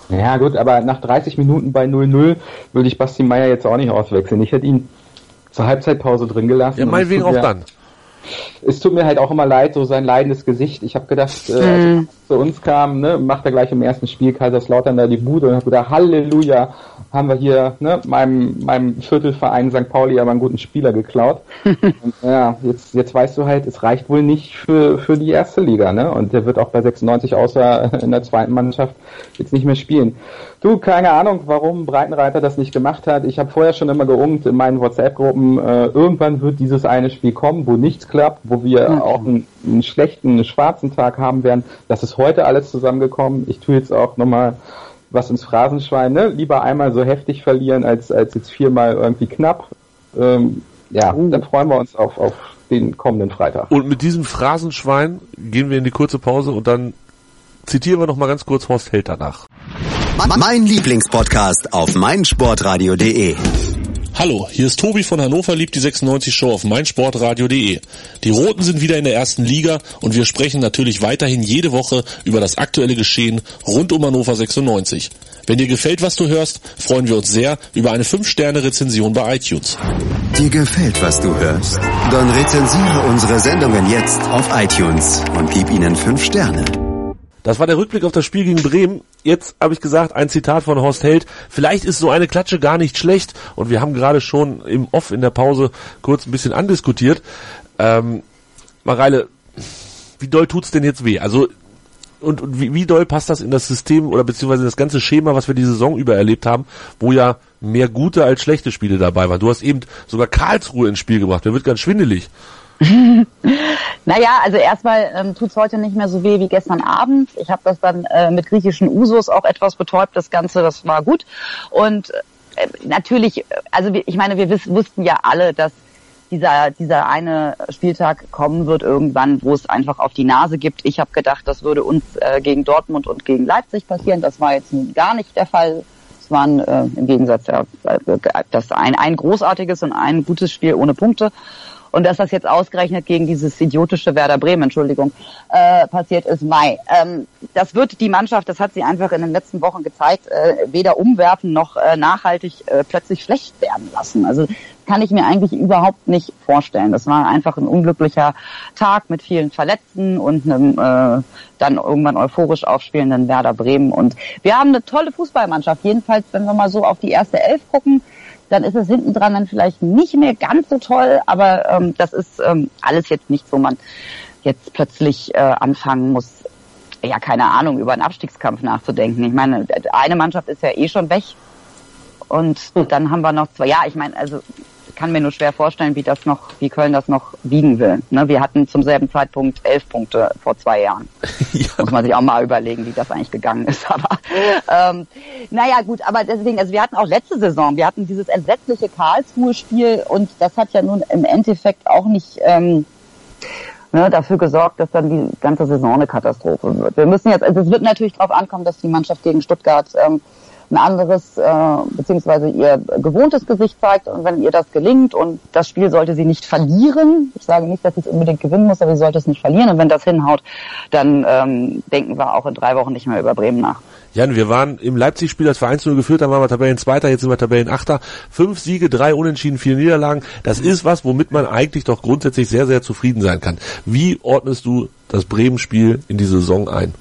S5: Ja gut, aber nach dreißig Minuten bei null null würde ich Basti Meier jetzt auch nicht auswechseln. Ich hätte ihn zur Halbzeitpause drin gelassen.
S2: Ja, meinetwegen auch
S5: mir,
S2: dann.
S5: Es tut mir halt auch immer leid, so sein leidendes Gesicht. Ich habe gedacht, äh, als er zu uns kam, ne, macht er gleich im ersten Spiel Kaiserslautern da die Bude und habe gedacht, Halleluja, haben wir hier ne, meinem, meinem Viertelverein Sankt Pauli aber einen guten Spieler geklaut. Und, ja, jetzt, jetzt weißt du halt, es reicht wohl nicht für, für die erste Liga, ne? Und der wird auch bei sechsundneunzig außer in der zweiten Mannschaft jetzt nicht mehr spielen. Du, keine Ahnung, warum Breitenreiter das nicht gemacht hat. Ich habe vorher schon immer geungt in meinen WhatsApp-Gruppen, äh, irgendwann wird dieses eine Spiel kommen, wo nichts klappt, wo wir mhm. auch einen, einen schlechten, einen schwarzen Tag haben werden. Das ist heute alles zusammengekommen. Ich tue jetzt auch nochmal was ins Phrasenschwein, ne? Lieber einmal so heftig verlieren, als als jetzt viermal irgendwie knapp. Ähm, ja, uh. dann freuen wir uns auf, auf den kommenden Freitag.
S2: Und mit diesem Phrasenschwein gehen wir in die kurze Pause und dann zitieren wir noch mal ganz kurz Horst Held danach.
S1: Mein Lieblingspodcast auf meinsportradio punkt de.
S6: Hallo, hier ist Tobi von Hannover liebt die sechsundneunzig Show auf meinsportradio punkt de. Die Roten sind wieder in der ersten Liga und wir sprechen natürlich weiterhin jede Woche über das aktuelle Geschehen rund um Hannover sechsundneunzig. Wenn dir gefällt, was du hörst, freuen wir uns sehr über eine fünf Sterne Rezension bei iTunes.
S1: Dir gefällt, was du hörst? Dann rezensiere unsere Sendungen jetzt auf iTunes und gib ihnen fünf Sterne.
S2: Das war der Rückblick auf das Spiel gegen Bremen. Jetzt habe ich gesagt, ein Zitat von Horst Held. Vielleicht ist so eine Klatsche gar nicht schlecht. Und wir haben gerade schon im Off in der Pause kurz ein bisschen andiskutiert. Ähm, Mareile, wie doll tut's denn jetzt weh? Also und, und wie, wie doll passt das in das System oder beziehungsweise in das ganze Schema, was wir die Saison über erlebt haben, wo ja mehr gute als schlechte Spiele dabei waren? Du hast eben sogar Karlsruhe ins Spiel gebracht. Mir wird ganz schwindelig.
S3: Naja, also erstmal ähm, tut's heute nicht mehr so weh wie gestern Abend. Ich habe das dann äh, mit griechischen Usos auch etwas betäubt, das Ganze, das war gut. Und äh, natürlich, also ich meine, wir wiss, wussten ja alle, dass dieser dieser eine Spieltag kommen wird irgendwann, wo es einfach auf die Nase gibt. Ich habe gedacht, das würde uns äh, gegen Dortmund und gegen Leipzig passieren. Das war jetzt nun gar nicht der Fall. Es waren äh, im Gegensatz ja, das ein, ein großartiges und ein gutes Spiel ohne Punkte. Und dass das jetzt ausgerechnet gegen dieses idiotische Werder Bremen, Entschuldigung, äh, passiert ist, Mai. Ähm, das wird die Mannschaft, das hat sie einfach in den letzten Wochen gezeigt, äh, weder umwerfen noch äh, nachhaltig äh, plötzlich schlecht werden lassen. Also kann ich mir eigentlich überhaupt nicht vorstellen. Das war einfach ein unglücklicher Tag mit vielen Verletzten und einem äh, dann irgendwann euphorisch aufspielenden Werder Bremen. Und wir haben eine tolle Fußballmannschaft. Jedenfalls, wenn wir mal so auf die erste Elf gucken, dann ist es hinten dran dann vielleicht nicht mehr ganz so toll, aber ähm, das ist ähm, alles jetzt nicht, wo man jetzt plötzlich äh, anfangen muss, ja, keine Ahnung, über einen Abstiegskampf nachzudenken. Ich meine, eine Mannschaft ist ja eh schon weg und dann haben wir noch zwei, ja, ich meine, also ich kann mir nur schwer vorstellen, wie das noch, wie Köln das noch wiegen will. Ne, wir hatten zum selben Zeitpunkt elf Punkte vor zwei Jahren. Ja. Muss man sich auch mal überlegen, wie das eigentlich gegangen ist. Aber ähm, naja, gut, aber deswegen, also wir hatten auch letzte Saison, wir hatten dieses entsetzliche Karlsruhe-Spiel und das hat ja nun im Endeffekt auch nicht ähm, ne, dafür gesorgt, dass dann die ganze Saison eine Katastrophe wird. Wir müssen jetzt, also es wird natürlich darauf ankommen, dass die Mannschaft gegen Stuttgart ähm, ein anderes, äh, beziehungsweise ihr gewohntes Gesicht zeigt und wenn ihr das gelingt und das Spiel sollte sie nicht verlieren, ich sage nicht, dass sie es unbedingt gewinnen muss, aber sie sollte es nicht verlieren und wenn das hinhaut, dann ähm, denken wir auch in drei Wochen nicht mehr über Bremen nach.
S2: Jan, wir waren im Leipzig-Spiel als eins zu null geführt, dann waren wir Tabellenzweiter, jetzt sind wir Tabellenachter. Fünf Siege, drei Unentschieden, vier Niederlagen. Das ist was, womit man eigentlich doch grundsätzlich sehr, sehr zufrieden sein kann. Wie ordnest du das Bremen-Spiel in die Saison ein?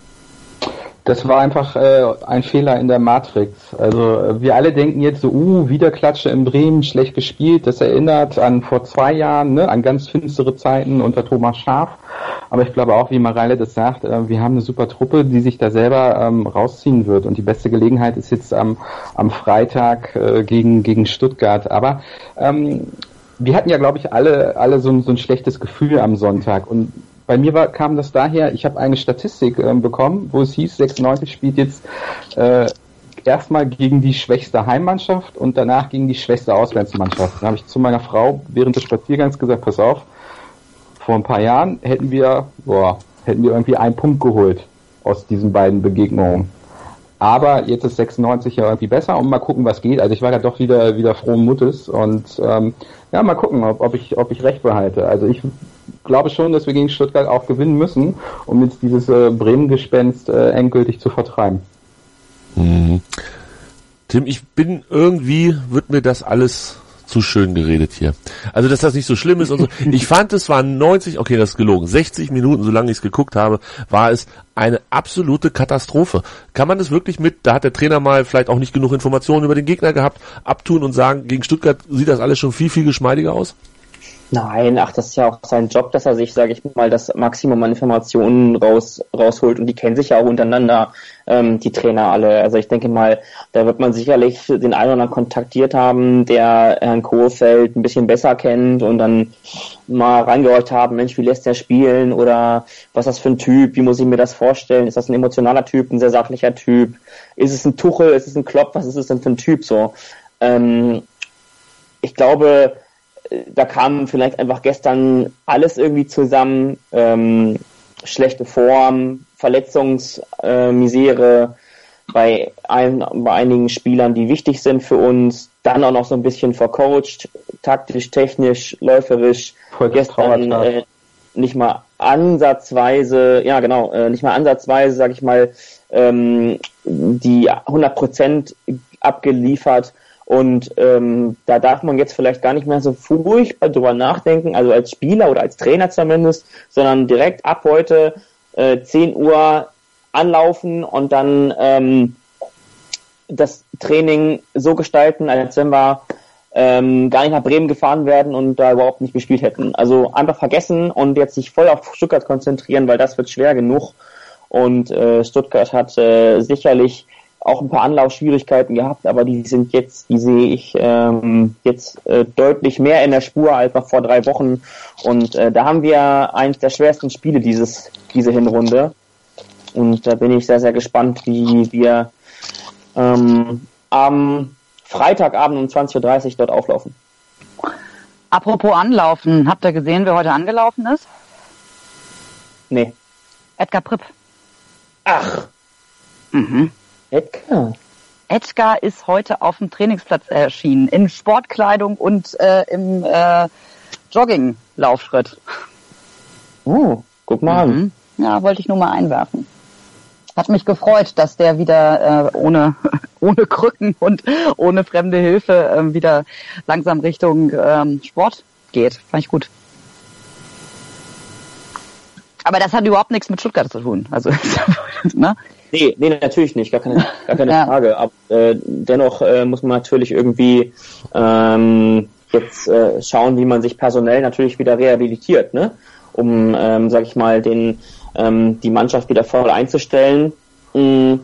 S5: Das war einfach äh, ein Fehler in der Matrix. Also wir alle denken jetzt so, uh, wieder Klatsche in Bremen, schlecht gespielt. Das erinnert an vor zwei Jahren, ne, an ganz finstere Zeiten unter Thomas Schaaf. Aber ich glaube auch, wie Mareile das sagt, äh, wir haben eine super Truppe, die sich da selber ähm, rausziehen wird. Und die beste Gelegenheit ist jetzt am, am Freitag äh, gegen, gegen Stuttgart. Aber ähm, wir hatten ja, glaube ich, alle, alle so, so ein schlechtes Gefühl am Sonntag. Und bei mir war, kam das daher, ich habe eine Statistik äh, bekommen, wo es hieß, sechsundneunzig spielt jetzt äh, erstmal gegen die schwächste Heimmannschaft und danach gegen die schwächste Auswärtsmannschaft. Dann habe ich zu meiner Frau während des Spaziergangs gesagt, pass auf, vor ein paar Jahren hätten wir, boah, hätten wir irgendwie einen Punkt geholt aus diesen beiden Begegnungen. Aber jetzt ist sechsundneunzig ja irgendwie besser und mal gucken, was geht. Also ich war ja doch wieder wieder frohen Mutes und ähm, ja, mal gucken, ob, ob ich ob ich recht behalte. Also ich glaube schon, dass wir gegen Stuttgart auch gewinnen müssen, um jetzt dieses äh, Bremen-Gespenst äh, endgültig zu vertreiben.
S2: Mhm. Tim, ich bin irgendwie, wird mir das alles zu schön geredet hier. Also, dass das nicht so schlimm ist und so. Ich fand, es waren neunzig, okay, das ist gelogen, sechzig Minuten, solange ich es geguckt habe, war es eine absolute Katastrophe. Kann man das wirklich mit, da hat der Trainer mal vielleicht auch nicht genug Informationen über den Gegner gehabt, abtun und sagen, gegen Stuttgart sieht das alles schon viel, viel geschmeidiger aus?
S4: Nein, ach, das ist ja auch sein Job, dass er sich, sage ich mal, das Maximum an Informationen raus rausholt und die kennen sich ja auch untereinander, ähm, die Trainer alle. Also ich denke mal, da wird man sicherlich den einen oder anderen kontaktiert haben, der Herrn Kohlfeld ein bisschen besser kennt und dann mal reingehorcht haben, Mensch, wie lässt der spielen oder was ist das für ein Typ, wie muss ich mir das vorstellen, ist das ein emotionaler Typ, ein sehr sachlicher Typ, ist es ein Tuchel, ist es ein Klopp, was ist es denn für ein Typ so? Ähm, ich glaube, da kam vielleicht einfach gestern alles irgendwie zusammen, ähm, schlechte Form, Verletzungsmisere äh, bei, ein, bei einigen Spielern, die wichtig sind für uns, dann auch noch so ein bisschen vercoacht, taktisch, technisch, läuferisch,
S5: Voll
S4: gestern äh, nicht mal ansatzweise, ja genau, äh, nicht mal ansatzweise, sag ich mal, ähm, die hundert Prozent abgeliefert. Und ähm, da darf man jetzt vielleicht gar nicht mehr so furchtbar drüber nachdenken, also als Spieler oder als Trainer zumindest, sondern direkt ab heute äh, zehn Uhr anlaufen und dann ähm, das Training so gestalten, als wenn wir ähm, gar nicht nach Bremen gefahren werden und da überhaupt nicht gespielt hätten. Also einfach vergessen und jetzt sich voll auf Stuttgart konzentrieren, weil das wird schwer genug. Und äh, Stuttgart hat äh, sicherlich auch ein paar Anlaufschwierigkeiten gehabt, aber die sind jetzt, die sehe ich ähm, jetzt äh, deutlich mehr in der Spur als noch vor drei Wochen. Und äh, da haben wir eines der schwersten Spiele dieses diese Hinrunde. Und da bin ich sehr, sehr gespannt, wie wir ähm, am Freitagabend um zwanzig Uhr dreißig dort auflaufen.
S3: Apropos Anlaufen, habt ihr gesehen, wer heute angelaufen ist?
S4: Nee.
S3: Edgar Pripp.
S4: Ach.
S3: Mhm.
S4: Edgar.
S3: Edgar ist heute auf dem Trainingsplatz erschienen, in Sportkleidung und äh, im äh, Jogging-Laufschritt.
S4: Oh, guck mal
S3: mhm.
S4: an.
S3: Ja, wollte ich nur mal einwerfen. Hat mich gefreut, dass der wieder äh, ohne ohne Krücken und ohne fremde Hilfe äh, wieder langsam Richtung ähm, Sport geht. Fand ich gut. Aber das hat überhaupt nichts mit Stuttgart zu tun. Also, ne?
S4: Nee, nee, natürlich nicht, gar keine, gar keine
S3: ja.
S4: Frage. Aber äh, dennoch äh, muss man natürlich irgendwie ähm, jetzt äh, schauen, wie man sich personell natürlich wieder rehabilitiert, ne? Um, ähm, sag ich mal, den ähm, die Mannschaft wieder voll einzustellen. Und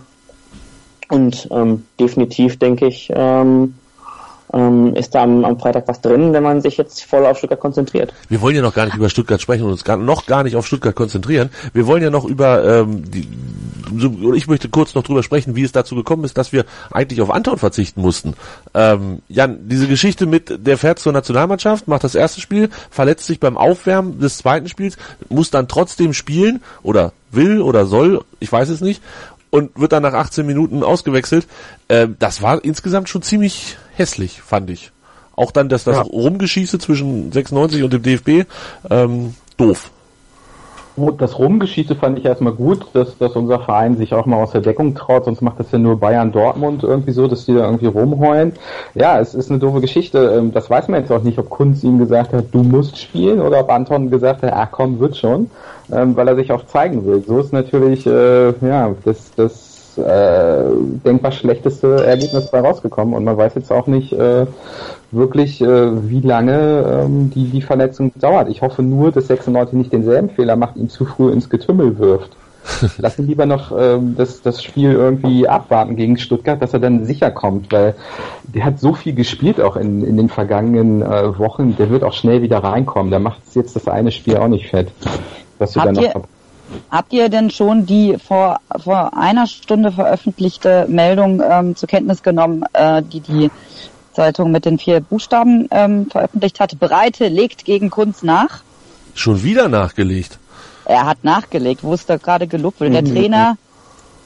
S4: ähm, definitiv, denke ich, ähm, ähm, ist da am, am Freitag was drin, wenn man sich jetzt voll auf Stuttgart konzentriert.
S2: Wir wollen ja noch gar nicht über Stuttgart sprechen und uns gar, noch gar nicht auf Stuttgart konzentrieren. Wir wollen ja noch über, ähm, die, so, ich möchte kurz noch drüber sprechen, wie es dazu gekommen ist, dass wir eigentlich auf Anton verzichten mussten. Ähm, Jan, diese Geschichte mit, der fährt zur Nationalmannschaft, macht das erste Spiel, verletzt sich beim Aufwärmen des zweiten Spiels, muss dann trotzdem spielen oder will oder soll, ich weiß es nicht, und wird dann nach achtzehn Minuten ausgewechselt. Ähm, das war insgesamt schon ziemlich hässlich, fand ich. Auch dann, dass das ja. Rumgeschieße zwischen sechsundneunzig und dem D F B, ähm, doof.
S5: Das Rumgeschieße fand ich erstmal gut, dass, dass unser Verein sich auch mal aus der Deckung traut, sonst macht das ja nur Bayern Dortmund irgendwie so, dass die da irgendwie rumheulen. Ja, es ist eine doofe Geschichte. Das weiß man jetzt auch nicht, ob Kunz ihm gesagt hat, du musst spielen, oder ob Anton gesagt hat, ach komm, wird schon, weil er sich auch zeigen will. So ist natürlich äh, ja das, das äh, denkbar schlechteste Ergebnis bei rausgekommen und man weiß jetzt auch nicht äh, wirklich, äh, wie lange ähm, die, die Verletzung dauert. Ich hoffe nur, dass sechsundneunzig nicht denselben Fehler macht, ihn zu früh ins Getümmel wirft. Lass ihn lieber noch ähm, das, das Spiel irgendwie abwarten gegen Stuttgart, dass er dann sicher kommt, weil der hat so viel gespielt auch in, in den vergangenen äh, Wochen, der wird auch schnell wieder reinkommen. Da macht es jetzt das eine Spiel auch nicht fett. Was du
S3: habt,
S5: dann
S3: ihr,
S5: noch
S3: habt ihr denn schon die vor, vor einer Stunde veröffentlichte Meldung ähm, zur Kenntnis genommen, äh, die die Zeitung mit den vier Buchstaben ähm, veröffentlicht hat? Breite legt gegen Kunz nach.
S2: Schon wieder nachgelegt.
S3: Er hat nachgelegt, wo es da gerade gelobt wurde. Der
S5: mhm.
S3: Trainer,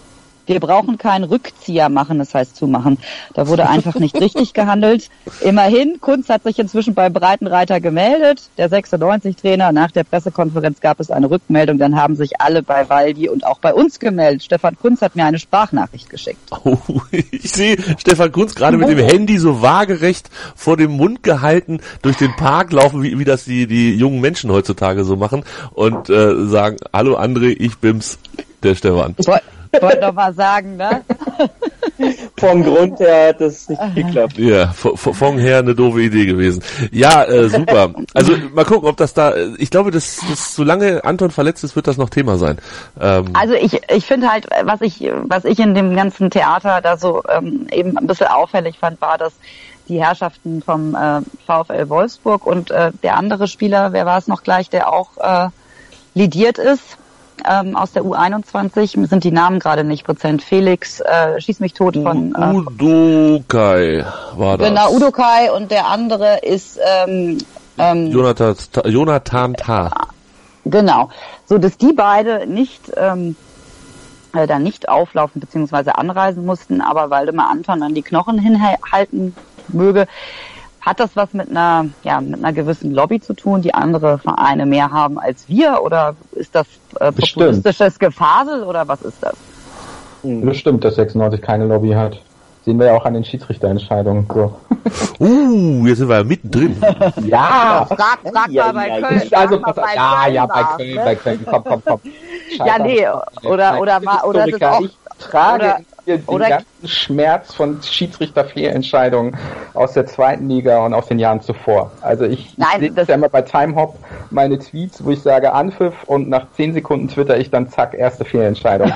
S3: Wir brauchen keinen Rückzieher machen, das heißt zumachen. Da wurde einfach nicht richtig gehandelt. Immerhin, Kunz hat sich inzwischen bei Breitenreiter gemeldet. Der sechsundneunzig-Trainer, nach der Pressekonferenz gab es eine Rückmeldung. Dann haben sich alle bei Waldi und auch bei uns gemeldet. Stefan Kunz hat mir eine Sprachnachricht geschickt.
S2: Oh, ich sehe Stefan Kunz gerade mit dem Handy so waagerecht vor dem Mund gehalten durch den Park laufen, wie, wie das die, die jungen Menschen heutzutage so machen und äh, sagen, hallo André, ich bin's, der Stefan.
S3: Ich wollte doch mal sagen, ne?
S4: Vom Grund her hat das nicht geklappt.
S2: Ja, von her eine doofe Idee gewesen. Ja, äh, super. Also mal gucken, ob das da, ich glaube, dass, dass solange Anton verletzt ist, wird das noch Thema sein. Ähm,
S3: also ich ich finde halt, was ich was ich in dem ganzen Theater da so ähm, eben ein bisschen auffällig fand, war, dass die Herrschaften vom äh, VfL Wolfsburg und äh, der andere Spieler, wer war es noch gleich, der auch äh, lidiert ist, Ähm, aus der U einundzwanzig, sind die Namen gerade nicht präsent. Felix, äh, schieß mich tot von... Äh,
S2: Udokai war das.
S3: Genau, Udokai und der andere ist... Ähm, ähm,
S2: Jonathan, Jonathan Tah.
S3: Genau. So, dass die beide nicht... Ähm, äh, da nicht auflaufen bzw. anreisen mussten, aber Waldemar Anton an die Knochen hinhalten möge, hat das was mit einer, ja, mit einer gewissen Lobby zu tun, die andere Vereine mehr haben als wir? Oder ist das äh, populistisches Gefasel oder was ist das?
S5: Bestimmt, dass sechsundneunzig keine Lobby hat. Sehen wir ja auch an den Schiedsrichterentscheidungen. So.
S2: Uh, jetzt sind wir ja mittendrin.
S5: Ja!
S3: Frag, frag
S4: Ja,
S3: mal bei
S4: ja,
S3: Köln.
S5: Also,
S3: frag mal
S5: pass auf.
S3: bei
S5: Ja,
S3: Köln
S5: ja, bei
S3: war's,
S5: Köln,
S3: ne?
S5: bei Köln. Komm, komm, komm.
S3: Ja, nee, oder, oder, mal, oder das auch,
S5: Ich trage
S3: oder-
S5: den
S3: oder-
S5: ganzen Schmerz von Schiedsrichterfehlentscheidungen aus der zweiten Liga und aus den Jahren zuvor. Also ich,
S3: Nein,
S5: ich sehe
S3: das-
S5: ja immer bei Timehop meine Tweets, wo ich sage Anpfiff und nach zehn Sekunden twitter ich dann zack, erste Fehlentscheidung.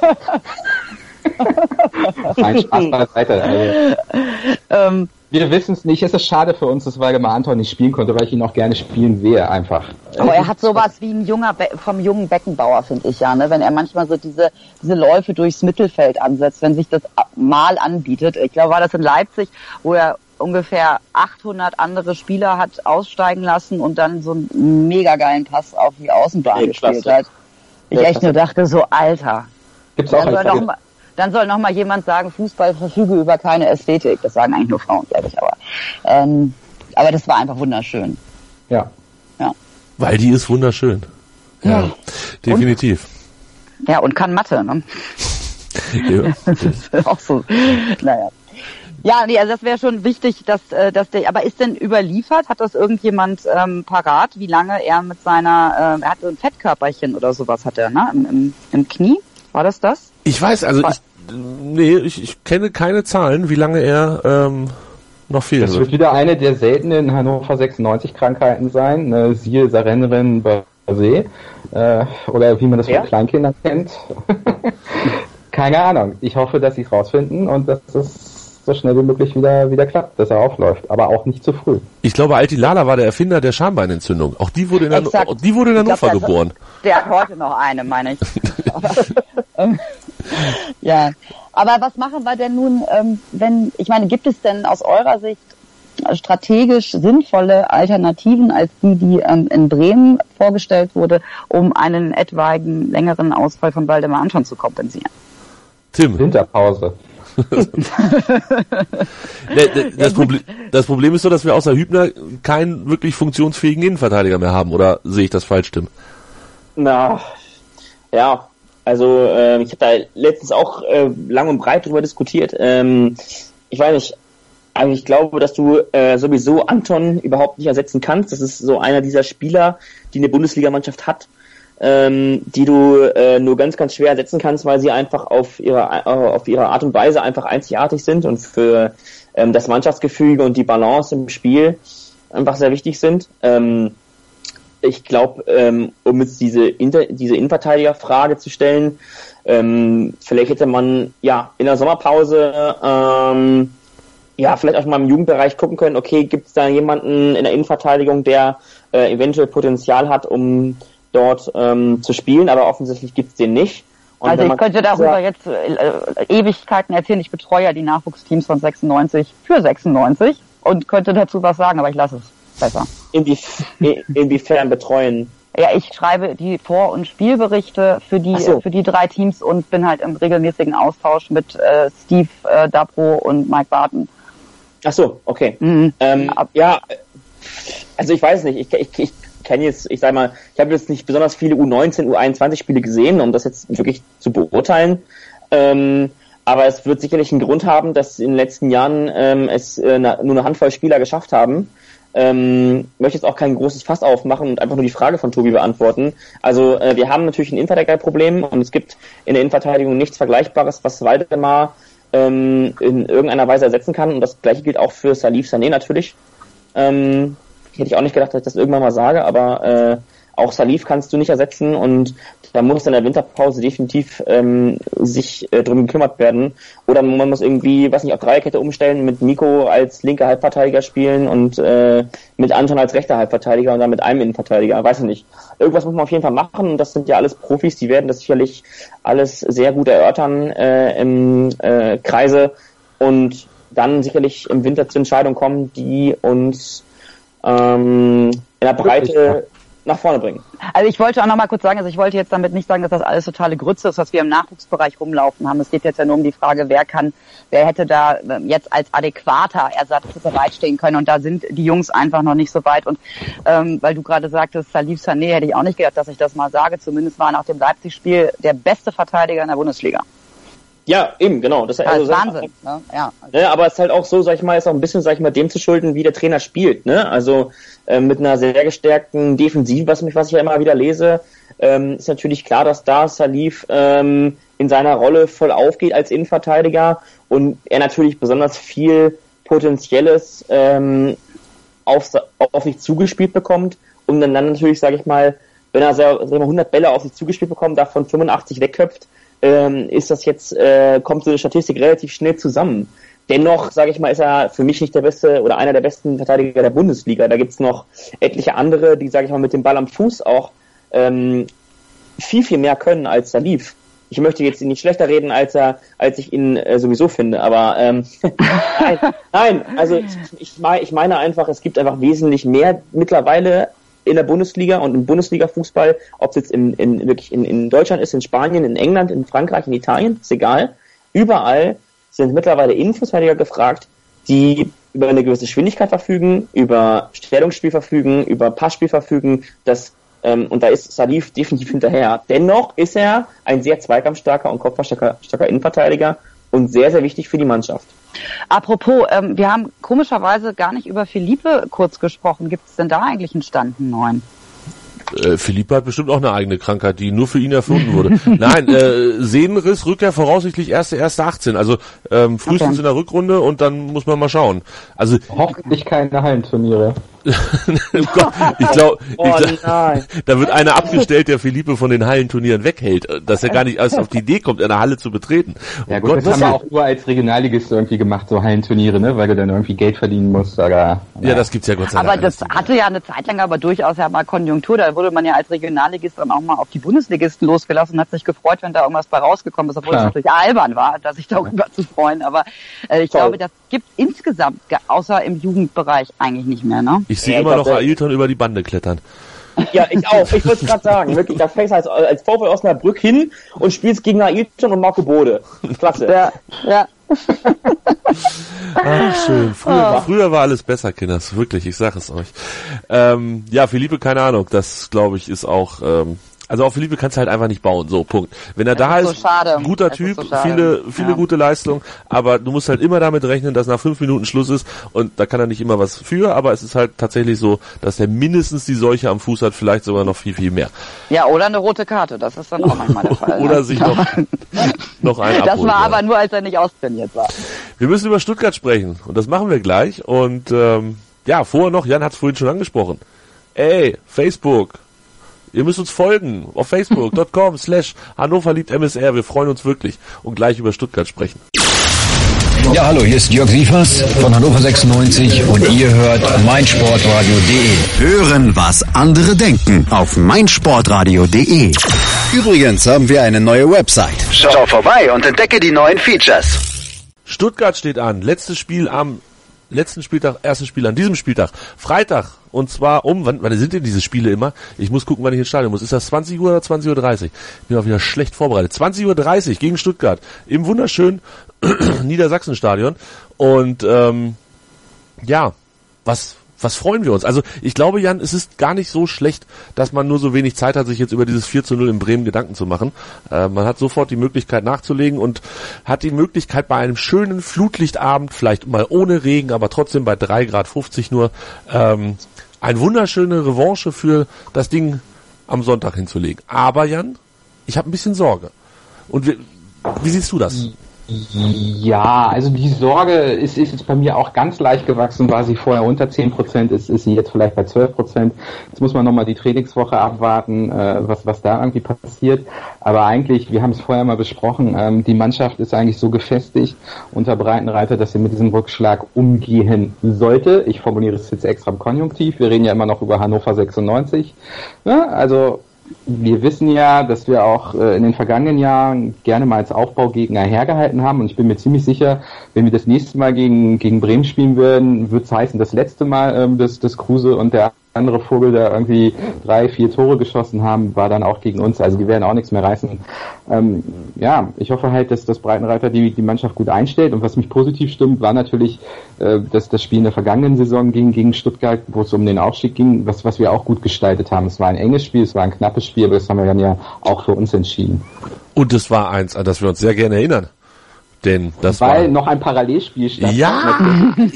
S5: Nein, Spaß beiseite. Also,
S3: ähm,
S5: wir wissen es nicht. Es ist schade für uns, dass Waldemar Anton nicht spielen konnte, weil ich ihn auch gerne spielen sehe, einfach.
S3: aber er hat sowas wie ein junger Be- vom jungen Beckenbauer, finde ich ja, ne? Wenn er manchmal so diese diese Läufe durchs Mittelfeld ansetzt, wenn sich das mal anbietet. Ich glaube, war das in Leipzig, wo er ungefähr achthundert andere Spieler hat aussteigen lassen und dann so einen mega geilen Pass auf die Außenbahn
S4: Ja,
S3: gespielt
S4: klasse.
S3: hat. Ich
S4: Ja,
S3: echt
S4: klasse.
S3: nur dachte so, Alter.
S5: Gibt's auch
S3: Dann soll,
S5: als
S3: noch mal, dann soll noch mal jemand sagen, Fußball verfüge über keine Ästhetik. Das sagen eigentlich nur Frauen, glaube ich. Aber, ähm, aber das war einfach wunderschön.
S5: Ja.
S3: Ja,
S2: Weil die ist wunderschön. Ja,
S3: Ja.
S2: definitiv.
S3: ja und kann Mathe, ne?
S2: Ja.
S3: Das ist auch so. Naja. Ja, nee, also das wäre schon wichtig, dass, äh, dass der, aber ist denn überliefert? Hat das irgendjemand ähm, parat, wie lange er mit seiner, äh, er hat so ein Fettkörperchen oder sowas hat er, ne? Im, im, im Knie? War das das?
S2: Ich weiß, also ich, nee, ich, ich kenne keine Zahlen, wie lange er ähm, noch fehlen
S5: Das wird
S2: wird.
S5: wieder eine der seltenen Hannover sechsundneunzig Krankheiten sein, ne, siehe Sarennerin Basé, äh, oder wie man das
S4: Ja?
S5: von Kleinkindern kennt. Keine Ahnung. Ich hoffe, dass sie es rausfinden und dass es so schnell wie möglich wieder, wieder klappt, dass er aufläuft. Aber auch nicht zu früh.
S2: Ich glaube, Alti Lala war der Erfinder der Schambeinentzündung. Auch die wurde in, Hanno-
S3: Exakt.
S2: die wurde in
S3: Ich glaub,
S2: Hannover
S3: der-
S2: geboren.
S3: Der hat heute noch eine, meine ich. Aber, ähm, ja. Aber was machen wir denn nun, ähm, wenn, ich meine, gibt es denn aus eurer Sicht strategisch sinnvolle Alternativen als die, die ähm, in Bremen vorgestellt wurde, um einen etwaigen längeren Ausfall von Waldemar Anton zu kompensieren?
S2: Tim,
S5: Winterpause.
S2: ne, ne, das, Problem, das Problem ist so, dass wir außer Hübner keinen wirklich funktionsfähigen Innenverteidiger mehr haben. Oder sehe ich das falsch, Tim?
S4: Na, ja, also äh, ich habe da letztens auch äh, lang und breit drüber diskutiert. Ähm, ich weiß nicht, also ich glaube, dass du äh, sowieso Anton überhaupt nicht ersetzen kannst. Das ist so einer dieser Spieler, die eine Bundesligamannschaft hat, ähm, die du äh, nur ganz, ganz schwer ersetzen kannst, weil sie einfach auf ihre, äh, auf ihre Art und Weise einfach einzigartig sind und für ähm, das Mannschaftsgefüge und die Balance im Spiel einfach sehr wichtig sind. Ähm, ich glaube, ähm, um jetzt diese, Inter diese Innenverteidiger-Frage zu stellen, ähm, vielleicht hätte man ja in der Sommerpause ähm, ja vielleicht auch mal im Jugendbereich gucken können, okay, gibt es da jemanden in der Innenverteidigung, der äh, eventuell Potenzial hat, um dort ähm, zu spielen, aber offensichtlich gibt es den nicht. Und
S3: Also
S4: wenn
S3: ich
S4: man-
S3: könnte darüber jetzt äh, Ewigkeiten erzählen. Ich betreue ja die Nachwuchsteams von sechsundneunzig für sechsundneunzig und könnte dazu was sagen, aber ich lasse es besser.
S4: Inwief in, inwiefern betreuen?
S3: Ja, ich schreibe die Vor- und Spielberichte für die
S4: so.
S3: für die drei Teams und bin halt im regelmäßigen Austausch mit äh, Steve äh, Dabro und Mike Barton.
S4: Ach so, okay.
S3: Mhm.
S4: Ähm, ja, also ich weiß nicht, ich, ich, ich kenne jetzt, ich sag mal, ich habe jetzt nicht besonders viele U neunzehn, U einundzwanzig Spiele gesehen, um das jetzt wirklich zu beurteilen. Ähm, aber es wird sicherlich einen Grund haben, dass in den letzten Jahren ähm, es äh, na, nur eine Handvoll Spieler geschafft haben. Ähm, möchte jetzt auch kein großes Fass aufmachen und einfach nur die Frage von Tobi beantworten. Also äh, wir haben natürlich ein Innenverteidiger-Problem und es gibt in der Innenverteidigung nichts Vergleichbares, was Waldemar ähm, in irgendeiner Weise ersetzen kann. Und das gleiche gilt auch für Salif Sané natürlich. Ähm, hätte ich auch nicht gedacht, dass ich das irgendwann mal sage, aber äh, auch Salif kannst du nicht ersetzen und da muss in der Winterpause definitiv ähm, sich äh, drum gekümmert werden. Oder man muss irgendwie, was nicht, auf Dreierkette umstellen, mit Nico als linker Halbverteidiger spielen und äh, mit Anton als rechter Halbverteidiger und dann mit einem Innenverteidiger, weiß ich nicht. Irgendwas muss man auf jeden Fall machen und das sind ja alles Profis, die werden das sicherlich alles sehr gut erörtern äh, im äh, Kreise und dann sicherlich im Winter zur Entscheidung kommen, die uns ähm, in der Breite nach vorne bringen.
S3: Also ich wollte auch noch mal kurz sagen, also ich wollte jetzt damit nicht sagen, dass das alles totale Grütze ist, was wir im Nachwuchsbereich rumlaufen haben. Es geht jetzt ja nur um die Frage, wer kann, wer hätte da jetzt als adäquater Ersatz bereitstehen können und da sind die Jungs einfach noch nicht so weit und ähm, weil du gerade sagtest, Salif Sané, hätte ich auch nicht gedacht, dass ich das mal sage, zumindest war nach dem Leipzig-Spiel der beste Verteidiger in der Bundesliga.
S4: Ja, eben, genau. Das ist
S3: ja,
S4: also
S3: Wahnsinn. Ne? Ja.
S4: Ja, aber es ist halt auch so, sag ich mal, ist auch ein bisschen, sag ich mal, dem zu schulden, wie der Trainer spielt, ne? Also äh, mit einer sehr gestärkten Defensive, was mich, was ich ja immer wieder lese, ähm, ist natürlich klar, dass da Salif ähm, in seiner Rolle voll aufgeht als Innenverteidiger und er natürlich besonders viel Potenzielles ähm, auf, auf sich zugespielt bekommt und dann, dann natürlich, sage ich mal, wenn er sag ich mal, hundert Bälle auf sich zugespielt bekommt, davon fünfundachtzig wegköpft, ähm, ist das jetzt, äh, kommt so eine Statistik relativ schnell zusammen. Dennoch, sage ich mal, ist er für mich nicht der beste oder einer der besten Verteidiger der Bundesliga. Da gibt's noch etliche andere, die, sage ich mal, mit dem Ball am Fuß auch ähm, viel, viel mehr können als Salif. Ich möchte jetzt ihn nicht schlechter reden, als er, als ich ihn äh, sowieso finde, aber ähm, nein, nein, also ich, ich, meine, ich meine einfach, es gibt einfach wesentlich mehr mittlerweile in der Bundesliga und im Bundesliga-Fußball, ob es jetzt in, in, wirklich in, in Deutschland ist, in Spanien, in England, in Frankreich, in Italien, ist egal. Überall sind mittlerweile Innenverteidiger gefragt, die über eine gewisse Geschwindigkeit verfügen, über Stellungsspiel verfügen, über Passspiel verfügen, das, ähm, und da ist Salif definitiv hinterher. Dennoch ist er ein sehr zweikampfstarker und kopfballstarker starker Innenverteidiger und sehr, sehr wichtig für die Mannschaft.
S3: Apropos, ähm, wir haben komischerweise gar nicht über Philippe kurz gesprochen. Gibt es denn da eigentlich einen Stand, einen neuen?
S2: Äh, Philippe hat bestimmt auch eine eigene Krankheit, die nur für ihn erfunden wurde. Nein, äh, Sehnenriss, Rückkehr voraussichtlich erste erste achtzehn, also ähm, frühestens okay. in der Rückrunde und dann muss man mal schauen. Also
S5: hoffentlich keine Hallenturniere.
S2: ich glaube,
S4: oh,
S2: glaub, da wird einer abgestellt, der Philippe von den Hallenturnieren weghält, dass er gar nicht erst auf die Idee kommt, eine Halle zu betreten.
S5: Ja gut, Gott, das haben wir auch nur als Regionalligist irgendwie gemacht, so Hallenturniere, ne, weil du dann irgendwie Geld verdienen musst. Oder,
S2: ja, das gibt's ja Gott sei Dank.
S3: Aber das hatte ja eine Zeit lang aber durchaus ja mal Konjunktur, da wurde man ja als Regionalligist dann auch mal auf die Bundesligisten losgelassen und hat sich gefreut, wenn da irgendwas bei rausgekommen ist, obwohl es natürlich albern war, da sich darüber zu freuen. Aber äh, ich Toll. glaube, das gibt insgesamt, außer im Jugendbereich, eigentlich nicht mehr, ne?
S2: Ich sehe
S4: ja,
S2: immer
S4: glaub,
S2: noch Ailton über die Bande klettern.
S4: Ja, ich auch. Ich wollte es gerade sagen. Wirklich, da fängst du als, als VfL Osnabrück hin und spielst gegen Ailton und Marco Bode. Klasse.
S3: Ja, ja.
S2: Ach, schön. Früher, oh. früher war alles besser, Kinders. Wirklich, ich sage es euch. Ähm, ja, Philippe, keine Ahnung. Das, glaube ich, ist auch... Ähm, also auf Philippe kannst du halt einfach nicht bauen, so, Punkt. Wenn er das da ist, ist so guter das Typ, ist so viele viele ja. gute Leistungen, aber du musst halt immer damit rechnen, dass nach fünf Minuten Schluss ist und da kann er nicht immer was für, aber es ist halt tatsächlich so, dass er mindestens die Seuche am Fuß hat, vielleicht sogar noch viel, viel mehr.
S3: Ja, oder eine rote Karte, das ist dann auch manchmal der Fall.
S2: Oder ne? sich noch, noch einen
S3: Das
S2: abholen,
S3: war
S2: ja.
S3: aber nur, als er nicht austrainiert war.
S2: Wir müssen über Stuttgart sprechen und das machen wir gleich und ähm, ja, vorher noch, Jan hat es vorhin schon angesprochen. Ey, Facebook. Ihr müsst uns folgen auf facebook punkt com slash Hannover liebt M S R. Wir freuen uns wirklich und gleich über Stuttgart sprechen.
S7: Ja, hallo, hier ist Jörg Sievers von Hannover sechsundneunzig und ihr hört meinsportradio punkt de.
S1: Hören, was andere denken auf meinsportradio punkt de. Übrigens haben wir eine neue Website. Schau vorbei und entdecke die neuen Features.
S2: Stuttgart steht an. Letztes Spiel am letzten Spieltag, ersten Spiel an diesem Spieltag. Freitag. Und zwar um, wann, wann sind denn diese Spiele immer? Ich muss gucken, wann ich ins Stadion muss. Ist das zwanzig Uhr oder zwanzig Uhr dreißig? Ich bin auch wieder schlecht vorbereitet. zwanzig Uhr dreißig gegen Stuttgart. Im wunderschönen Niedersachsenstadion. Und, ähm, ja, was, was freuen wir uns? Also ich glaube, Jan, es ist gar nicht so schlecht, dass man nur so wenig Zeit hat, sich jetzt über dieses vier zu null in Bremen Gedanken zu machen. Äh, man hat sofort die Möglichkeit nachzulegen und hat die Möglichkeit bei einem schönen Flutlichtabend, vielleicht mal ohne Regen, aber trotzdem bei drei Grad fünfzig nur, ähm, eine wunderschöne Revanche für das Ding am Sonntag hinzulegen. Aber Jan, ich habe ein bisschen Sorge. Und wie, wie siehst du das?
S5: Ja, also die Sorge ist, ist jetzt bei mir auch ganz leicht gewachsen. War sie vorher unter zehn Prozent, ist, ist sie jetzt vielleicht bei zwölf Prozent. Jetzt muss man nochmal die Trainingswoche abwarten, äh, was, was da irgendwie passiert. Aber eigentlich, wir haben es vorher mal besprochen, ähm, die Mannschaft ist eigentlich so gefestigt unter Breitenreiter, dass sie mit diesem Rückschlag umgehen sollte. Ich formuliere es jetzt extra im Konjunktiv. Wir reden ja immer noch über Hannover sechsundneunzig. Ja, also wir wissen ja, dass wir auch äh, in den vergangenen Jahren gerne mal als Aufbaugegner hergehalten haben und ich bin mir ziemlich sicher, wenn wir das nächste Mal gegen gegen Bremen spielen würden, wird es heißen, das letzte Mal, ähm, dass, dass Kruse und der andere Vogel da irgendwie drei, vier Tore geschossen haben, war dann auch gegen uns. Also die werden auch nichts mehr reißen. Ähm, ja, ich hoffe halt, dass das Breitenreiter die, die Mannschaft gut einstellt. Und was mich positiv stimmt, war natürlich äh, dass das Spiel in der vergangenen Saison gegen, gegen Stuttgart, wo es um den Aufstieg ging, was, was wir auch gut gestaltet haben. Es war ein enges Spiel, es war ein knappes Spiel, aber das haben wir dann ja auch für uns entschieden.
S2: Und es war eins, an das wir uns sehr gerne erinnern. Denn das
S5: Weil
S2: war
S5: noch ein Parallelspiel stand.
S2: Ja!
S5: In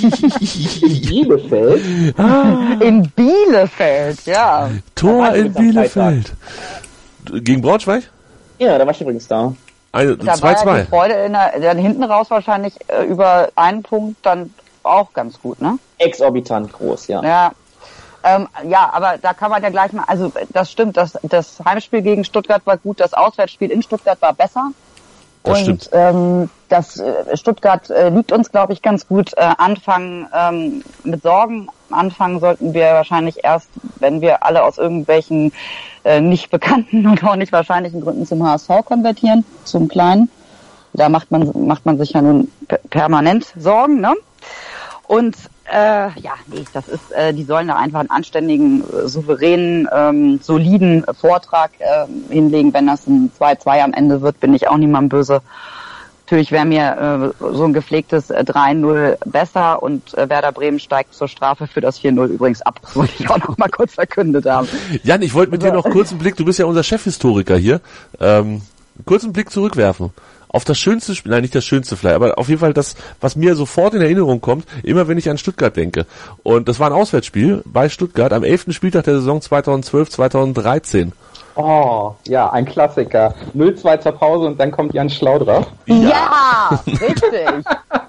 S5: Bielefeld.
S3: In Bielefeld, ja.
S2: Tor in Bielefeld. Gegen Braunschweig?
S4: Ja, da war ich übrigens da.
S2: Eine,
S3: Da
S2: zwei
S3: war ja
S2: zwei.
S3: die Freude in der, dann hinten raus wahrscheinlich äh, über einen Punkt dann auch ganz gut, ne?
S4: Exorbitant groß, ja.
S3: Ja. Ähm, ja, aber da kann man ja gleich mal, also das stimmt, das, das Heimspiel gegen Stuttgart war gut, das Auswärtsspiel in Stuttgart war besser.
S2: Das
S3: und
S2: stimmt.
S3: ähm, das äh, Stuttgart äh, liegt uns, glaube ich, ganz gut. Äh, anfangen ähm, mit Sorgen. Anfangen sollten wir wahrscheinlich erst, wenn wir alle aus irgendwelchen äh, nicht bekannten und auch nicht wahrscheinlichen Gründen zum H S V konvertieren, zum Kleinen. Da macht man macht man sich ja nun p- permanent Sorgen, ne? Und äh, ja, nee, das ist, äh, die sollen da einfach einen anständigen, äh, souveränen, ähm, soliden Vortrag äh, hinlegen. Wenn das ein zwei zwei am Ende wird, bin ich auch niemandem böse. Natürlich wäre mir äh, so ein gepflegtes äh, drei null besser und äh, Werder Bremen steigt zur Strafe für das vier null übrigens ab. Das wollte ich auch noch mal kurz verkündet haben.
S2: Jan, ich wollte mit dir noch kurz einen Blick, du bist ja unser Chefhistoriker hier, ähm, kurz einen Blick zurückwerfen. Auf das schönste Spiel, nein, nicht das schönste vielleicht, aber auf jeden Fall das, was mir sofort in Erinnerung kommt, immer wenn ich an Stuttgart denke. Und das war ein Auswärtsspiel bei Stuttgart am elften Spieltag der Saison zweitausendzwölf zweitausenddreizehn.
S5: Oh, ja, ein Klassiker. null zwei zur Pause und dann kommt Jan Schlau drauf.
S3: Ja, richtig.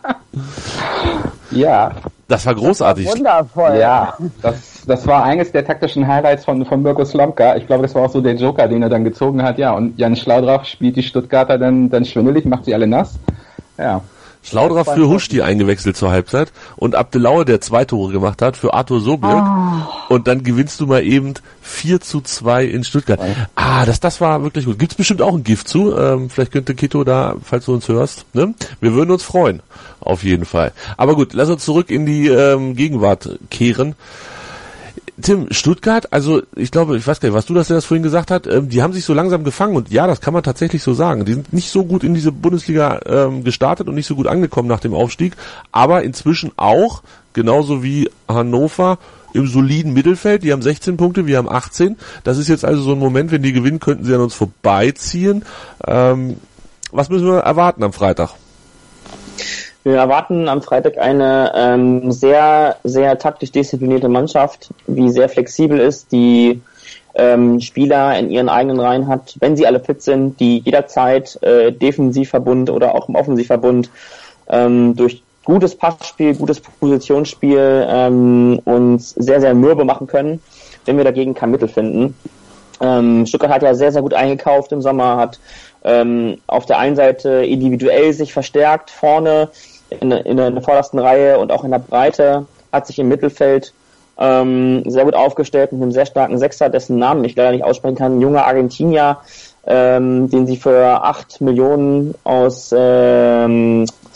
S5: Ja.
S2: Das war großartig.
S3: Wundervoll.
S5: Ja, das, das war eines der taktischen Highlights von, von Mirko Slomka. Ich glaube, das war auch so der Joker, den er dann gezogen hat. Ja, und Jan Schlaudraff spielt die Stuttgarter dann, dann schwindelig, macht sie alle nass. Ja.
S2: Schlaudraff für Huschti eingewechselt zur Halbzeit und Abdelaue, der zwei Tore gemacht hat, für Arthur Sobirk. Oh. Und dann gewinnst du mal eben vier zu zwei in Stuttgart. Ah, das, das war wirklich gut. Gibt's bestimmt auch ein Gift zu. Ähm, vielleicht könnte Kito da, falls du uns hörst, ne? Wir würden uns freuen. Auf jeden Fall. Aber gut, lass uns zurück in die ähm, Gegenwart kehren. Tim, Stuttgart, also ich glaube, ich weiß gar nicht, was du das, der das vorhin gesagt hat, ähm, die haben sich so langsam gefangen und ja, das kann man tatsächlich so sagen. Die sind nicht so gut in diese Bundesliga ähm, gestartet und nicht so gut angekommen nach dem Aufstieg, aber inzwischen auch, genauso wie Hannover, im soliden Mittelfeld. Die haben sechzehn Punkte, wir haben achtzehn. Das ist jetzt also so ein Moment, wenn die gewinnen, könnten sie an uns vorbeiziehen. Ähm, was müssen wir erwarten am Freitag?
S4: Wir erwarten am Freitag eine ähm, sehr, sehr taktisch disziplinierte Mannschaft, die sehr flexibel ist, die ähm, Spieler in ihren eigenen Reihen hat, wenn sie alle fit sind, die jederzeit äh, Defensivverbund oder auch im Offensivverbund ähm, durch gutes Passspiel, gutes Positionsspiel ähm, uns sehr, sehr mürbe machen können, wenn wir dagegen kein Mittel finden. Ähm, Stuttgart hat ja sehr, sehr gut eingekauft im Sommer, hat ähm, auf der einen Seite individuell sich verstärkt, vorne in, in der vordersten Reihe und auch in der Breite, hat sich im Mittelfeld ähm, sehr gut aufgestellt mit einem sehr starken Sechser, dessen Namen ich leider nicht aussprechen kann, ein junger Argentinier, ähm, den sie für acht Millionen aus ähm,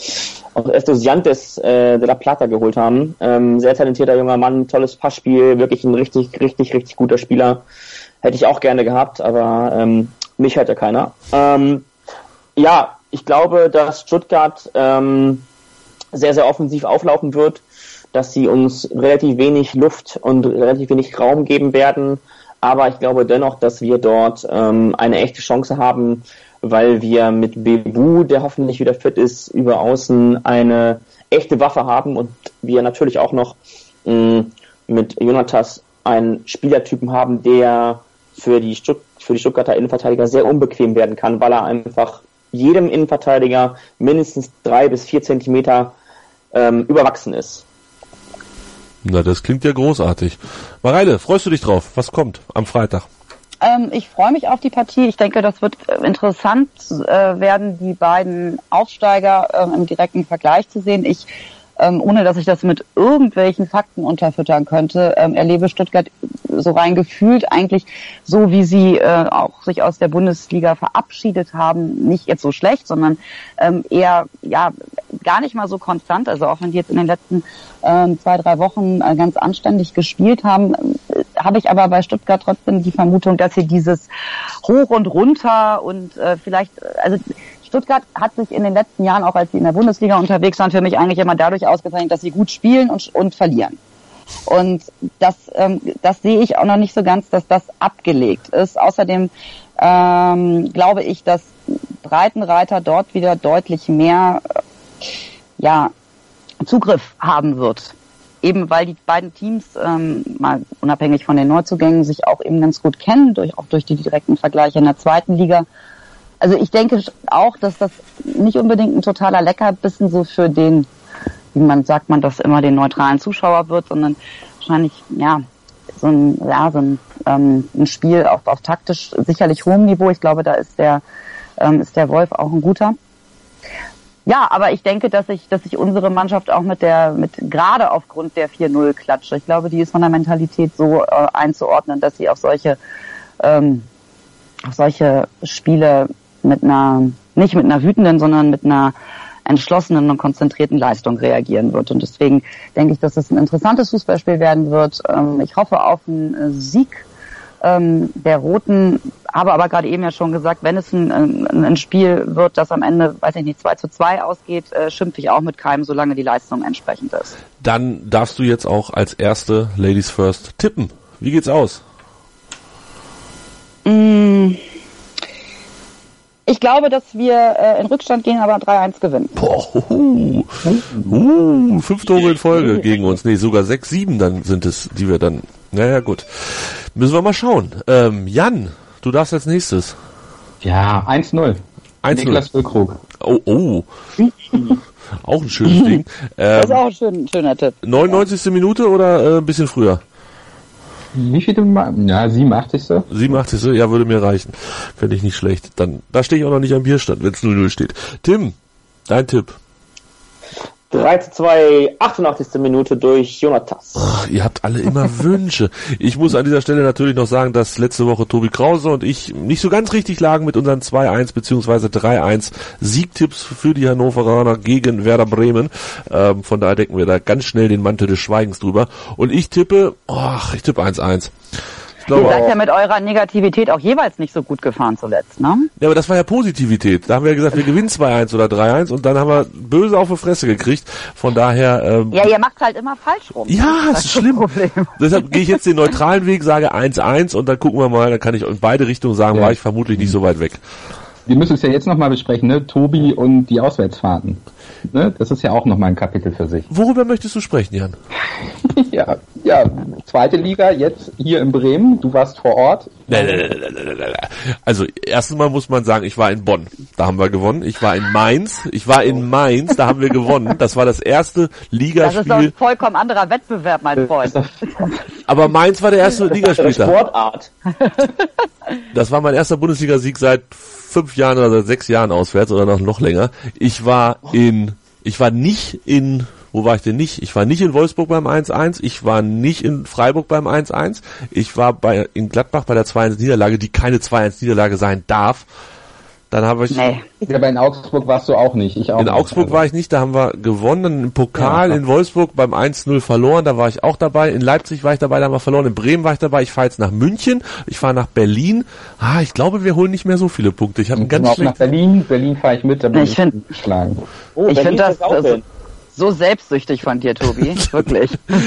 S4: aus Estudiantes äh, de la Plata geholt haben. Ähm, sehr talentierter junger Mann, tolles Passspiel, wirklich ein richtig, richtig, richtig guter Spieler. Hätte ich auch gerne gehabt, aber ähm, mich hört ja keiner. Ähm, ja, ich glaube, dass Stuttgart ähm, sehr, sehr offensiv auflaufen wird, dass sie uns relativ wenig Luft und relativ wenig Raum geben werden. Aber ich glaube dennoch, dass wir dort ähm, eine echte Chance haben, weil wir mit Bebu, der hoffentlich wieder fit ist, über außen eine echte Waffe haben und wir natürlich auch noch mh, mit Jonatas einen Spielertypen haben, der für die, Stutt- für die Stuttgarter Innenverteidiger sehr unbequem werden kann, weil er einfach jedem Innenverteidiger mindestens drei bis vier Zentimeter ähm, überwachsen ist.
S2: Na, das klingt ja großartig. Mareile, freust du dich drauf? Was kommt am Freitag?
S3: Ähm, ich freue mich auf die Partie. Ich denke, das wird äh, interessant äh, werden, die beiden Aufsteiger äh, im direkten Vergleich zu sehen. Ich, ähm, ohne dass ich das mit irgendwelchen Fakten unterfüttern könnte, ähm, erlebe Stuttgart so rein gefühlt eigentlich so, wie sie äh, auch sich aus der Bundesliga verabschiedet haben. Nicht jetzt so schlecht, sondern ähm, eher ja gar nicht mal so konstant. Also auch wenn die jetzt in den letzten ähm, zwei, drei Wochen äh, ganz anständig gespielt haben, äh, habe ich aber bei Stuttgart trotzdem die Vermutung, dass sie dieses Hoch und Runter und äh, vielleicht, also Stuttgart hat sich in den letzten Jahren, auch als sie in der Bundesliga unterwegs waren, für mich eigentlich immer dadurch ausgezeichnet, dass sie gut spielen und, und verlieren. Und das, ähm, das sehe ich auch noch nicht so ganz, dass das abgelegt ist. Außerdem ähm, glaube ich, dass Breitenreiter dort wieder deutlich mehr äh, ja, Zugriff haben wird. Eben weil die beiden Teams, ähm, mal unabhängig von den Neuzugängen, sich auch eben ganz gut kennen, durch, auch durch die direkten Vergleiche in der zweiten Liga. Also ich denke auch, dass das nicht unbedingt ein totaler Leckerbissen so für den, wie man sagt man das immer, den neutralen Zuschauer wird, sondern wahrscheinlich, ja, so ein, ja, so ein, ähm, ein Spiel auf, auf taktisch sicherlich hohem Niveau. Ich glaube, da ist der, ähm, ist der Wolf auch ein guter. Ja, aber ich denke, dass ich, dass ich unsere Mannschaft auch mit der, mit, gerade aufgrund der vier null Klatsche, ich glaube, die ist von der Mentalität so äh, einzuordnen, dass sie auf solche, ähm, auf solche Spiele mit einer, nicht mit einer wütenden, sondern mit einer entschlossenen und konzentrierten Leistung reagieren wird. Und deswegen denke ich, dass es ein interessantes Fußballspiel werden wird. Ähm, ich hoffe auf einen Sieg ähm, der Roten, habe aber gerade eben ja schon gesagt, wenn es ein, ein, ein Spiel wird, das am Ende, weiß ich nicht, zwei zu zwei ausgeht, äh, schimpfe ich auch mit keinem, solange die Leistung entsprechend ist.
S2: Dann darfst du jetzt auch als erste Ladies First tippen. Wie geht's aus?
S3: Mmh. Ich glaube, dass wir äh, in Rückstand gehen, aber drei eins gewinnen.
S2: Boah, uh, uh, fünf Tore in Folge gegen uns. Nee, sogar sechs, sieben dann sind es, die wir dann... Naja, gut. Müssen wir mal schauen. Ähm, Jan, du darfst als nächstes.
S5: Ja, eins null.
S2: eins null.
S5: Niklas Füllkrug.
S2: Oh, oh. Auch ein schönes Ding. Ähm,
S3: das ist auch ein schön, schöner Tipp.
S2: neunundneunzigste Minute oder äh, ein bisschen früher?
S5: Wie viele Mal? Ja, siebenundachtzigste
S2: siebenundachtzigste Ja, würde mir reichen. Fände ich nicht schlecht. Dann, da stehe ich auch noch nicht am Bierstand, wenn es null null steht. Tim, dein Tipp.
S4: drei zu zwei, achtundachtzigste Minute durch Jonatas.
S2: Ach, ihr habt alle immer Wünsche. Ich muss an dieser Stelle natürlich noch sagen, dass letzte Woche Tobi Krause und ich nicht so ganz richtig lagen mit unseren zwei eins bzw. drei eins Siegtipps für die Hannoveraner gegen Werder Bremen. Ähm, von daher decken wir da ganz schnell den Mantel des Schweigens drüber. Und ich tippe, ach, ich tippe eins eins. Ich glaube,
S3: Ihr seid ja mit eurer Negativität auch jeweils nicht so gut gefahren zuletzt, ne?
S2: Ja, aber das war ja Positivität. Da haben wir ja gesagt, wir gewinnen zwei eins oder drei eins und dann haben wir böse auf die Fresse gekriegt. Von daher... Ähm,
S3: ja, ihr macht's halt immer falsch rum.
S2: Ja, das ist schlimm. Problem. Deshalb gehe ich jetzt den neutralen Weg, sage eins eins und dann gucken wir mal, dann kann ich in beide Richtungen sagen, ja. War ich vermutlich nicht so weit weg.
S5: Wir müssen es ja jetzt nochmal besprechen, ne? Tobi und die Auswärtsfahrten. Ne? Das ist ja auch nochmal ein Kapitel für sich.
S2: Worüber möchtest du sprechen, Jan?
S5: ja, ja, zweite Liga, jetzt hier in Bremen. Du warst vor Ort.
S2: Also, erstens mal muss man sagen, ich war in Bonn. Da haben wir gewonnen. Ich war in Mainz. Ich war in Mainz. Da haben wir gewonnen. Das war das erste Ligaspiel.
S3: Das ist doch ein vollkommen anderer Wettbewerb, mein Freund.
S2: Aber Mainz war der erste Ligaspiel.
S4: Sportart.
S2: Das war mein erster Bundesligasieg seit fünf Jahren oder seit sechs Jahren auswärts oder noch, noch länger. Ich war in, ich war nicht in, wo war ich denn nicht? Ich war nicht in Wolfsburg beim eins eins, ich war nicht in Freiburg beim eins eins, ich war bei, in Gladbach bei der zwei eins Niederlage, die keine zwei eins Niederlage sein darf. Dann habe ich...
S3: Nee.
S5: Ja, aber in Augsburg warst du auch nicht. Ich auch
S2: In
S5: nicht,
S2: Augsburg
S5: also.
S2: war ich nicht, da haben wir gewonnen. Dann im Pokal
S5: Ja,
S2: in Wolfsburg beim eins null verloren, da war ich auch dabei. In Leipzig war ich dabei, da haben wir verloren. In Bremen war ich dabei. Ich fahre jetzt nach München, ich fahre nach Berlin. Ah, ich glaube, wir holen nicht mehr so viele Punkte. Ich habe ein ganz
S5: auch nach
S2: schlecht...
S5: Berlin. Berlin fahre ich mit, da bin
S3: Ich
S5: ich
S3: find-
S5: geschlagen.
S4: Oh,
S3: Ich
S4: Berlin
S3: finde das
S4: ist auch
S3: so,
S4: hin.
S3: so selbstsüchtig von dir, Tobi. Wirklich.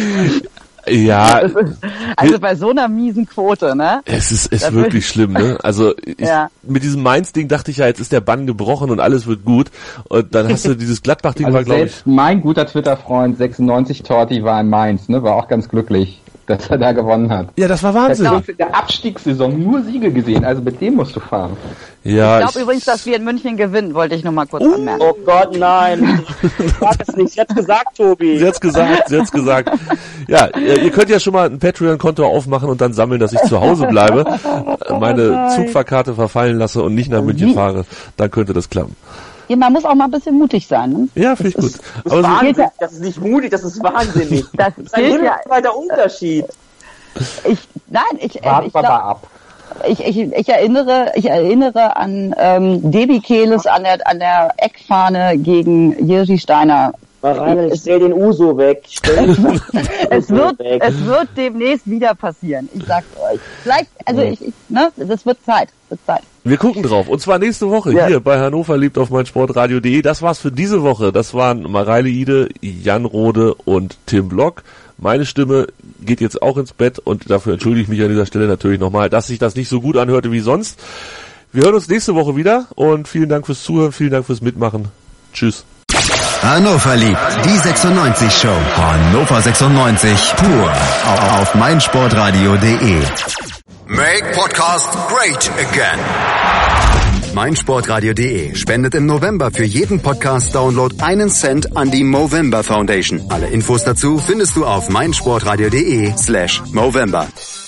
S2: Ja,
S3: Also bei so einer miesen Quote, ne?
S2: es ist, ist
S3: Das
S2: wirklich
S3: ist-
S2: schlimm, ne? Also ich,
S3: Ja.
S2: mit diesem Mainz-Ding dachte ich ja, jetzt ist der Bann gebrochen und alles wird gut. Und dann hast du dieses Gladbach-Ding,
S5: Also
S2: war glaube ich...
S5: selbst mein guter Twitter-Freund sechsundneunzig Torti war in Mainz, ne? War auch ganz glücklich, dass er da gewonnen hat.
S2: Ja, das war
S5: Das
S2: Wahnsinn.
S5: ist in der Abstiegssaison nur Siege gesehen, also mit dem musst du fahren.
S2: Ja,
S3: Ich glaube übrigens, dass wir in München gewinnen, wollte ich nur mal kurz
S2: Uh.
S3: anmerken.
S4: Oh Gott, nein. Ich sag es nicht. Jetzt gesagt, Tobi.
S2: Sie hat's gesagt, sie hat's gesagt. Ja, ihr ihr könnt ja schon mal ein Patreon-Konto aufmachen und dann sammeln, dass ich zu Hause bleibe, meine Zugfahrkarte verfallen lasse und nicht nach München fahre. Dann könnte das klappen.
S3: Ja, man muss auch mal ein bisschen mutig sein. Ne?
S2: Ja, finde ich gut.
S4: Das
S2: Aber
S4: ist
S2: so,
S4: wahnsinnig. Das ist nicht mutig, das ist wahnsinnig.
S3: Das
S4: Das ist ein
S3: gilt ja.
S4: himmelweiter Unterschied.
S3: Ich, nein, ich, äh,
S5: Warten
S3: ich,
S5: wir mal
S3: glaub,
S5: ab.
S3: ich, ich, ich erinnere, ich erinnere an ähm, Debi Keles an der an der Eckfahne gegen Jiří Steiner.
S4: Rainer, ich stell den Uso weg. Stell den
S3: Es
S4: Uso
S3: wird,
S4: weg.
S3: es wird demnächst wieder passieren. Ich sag's euch. Vielleicht, also ich, ich ne, das wird Zeit, wird Zeit.
S2: wir gucken drauf. Und zwar nächste Woche
S3: Ja.
S2: hier bei Hannover liebt auf meinsportradio punkt de. Das war's für diese Woche. Das waren Mareile Ide, Jan Rode und Tim Block. Meine Stimme geht jetzt auch ins Bett und dafür entschuldige ich mich an dieser Stelle natürlich nochmal, dass sich das nicht so gut anhörte wie sonst. Wir hören uns nächste Woche wieder und vielen Dank fürs Zuhören, vielen Dank fürs Mitmachen. Tschüss.
S1: Hannover liebt die sechsundneunzig Show. Hannover sechsundneunzig pur auf meinsportradio punkt de. Make Podcast great again. meinsportradio punkt de spendet im November für jeden Podcast-Download einen Cent an die Movember Foundation. Alle Infos dazu findest du auf meinsportradio punkt de slash Movember.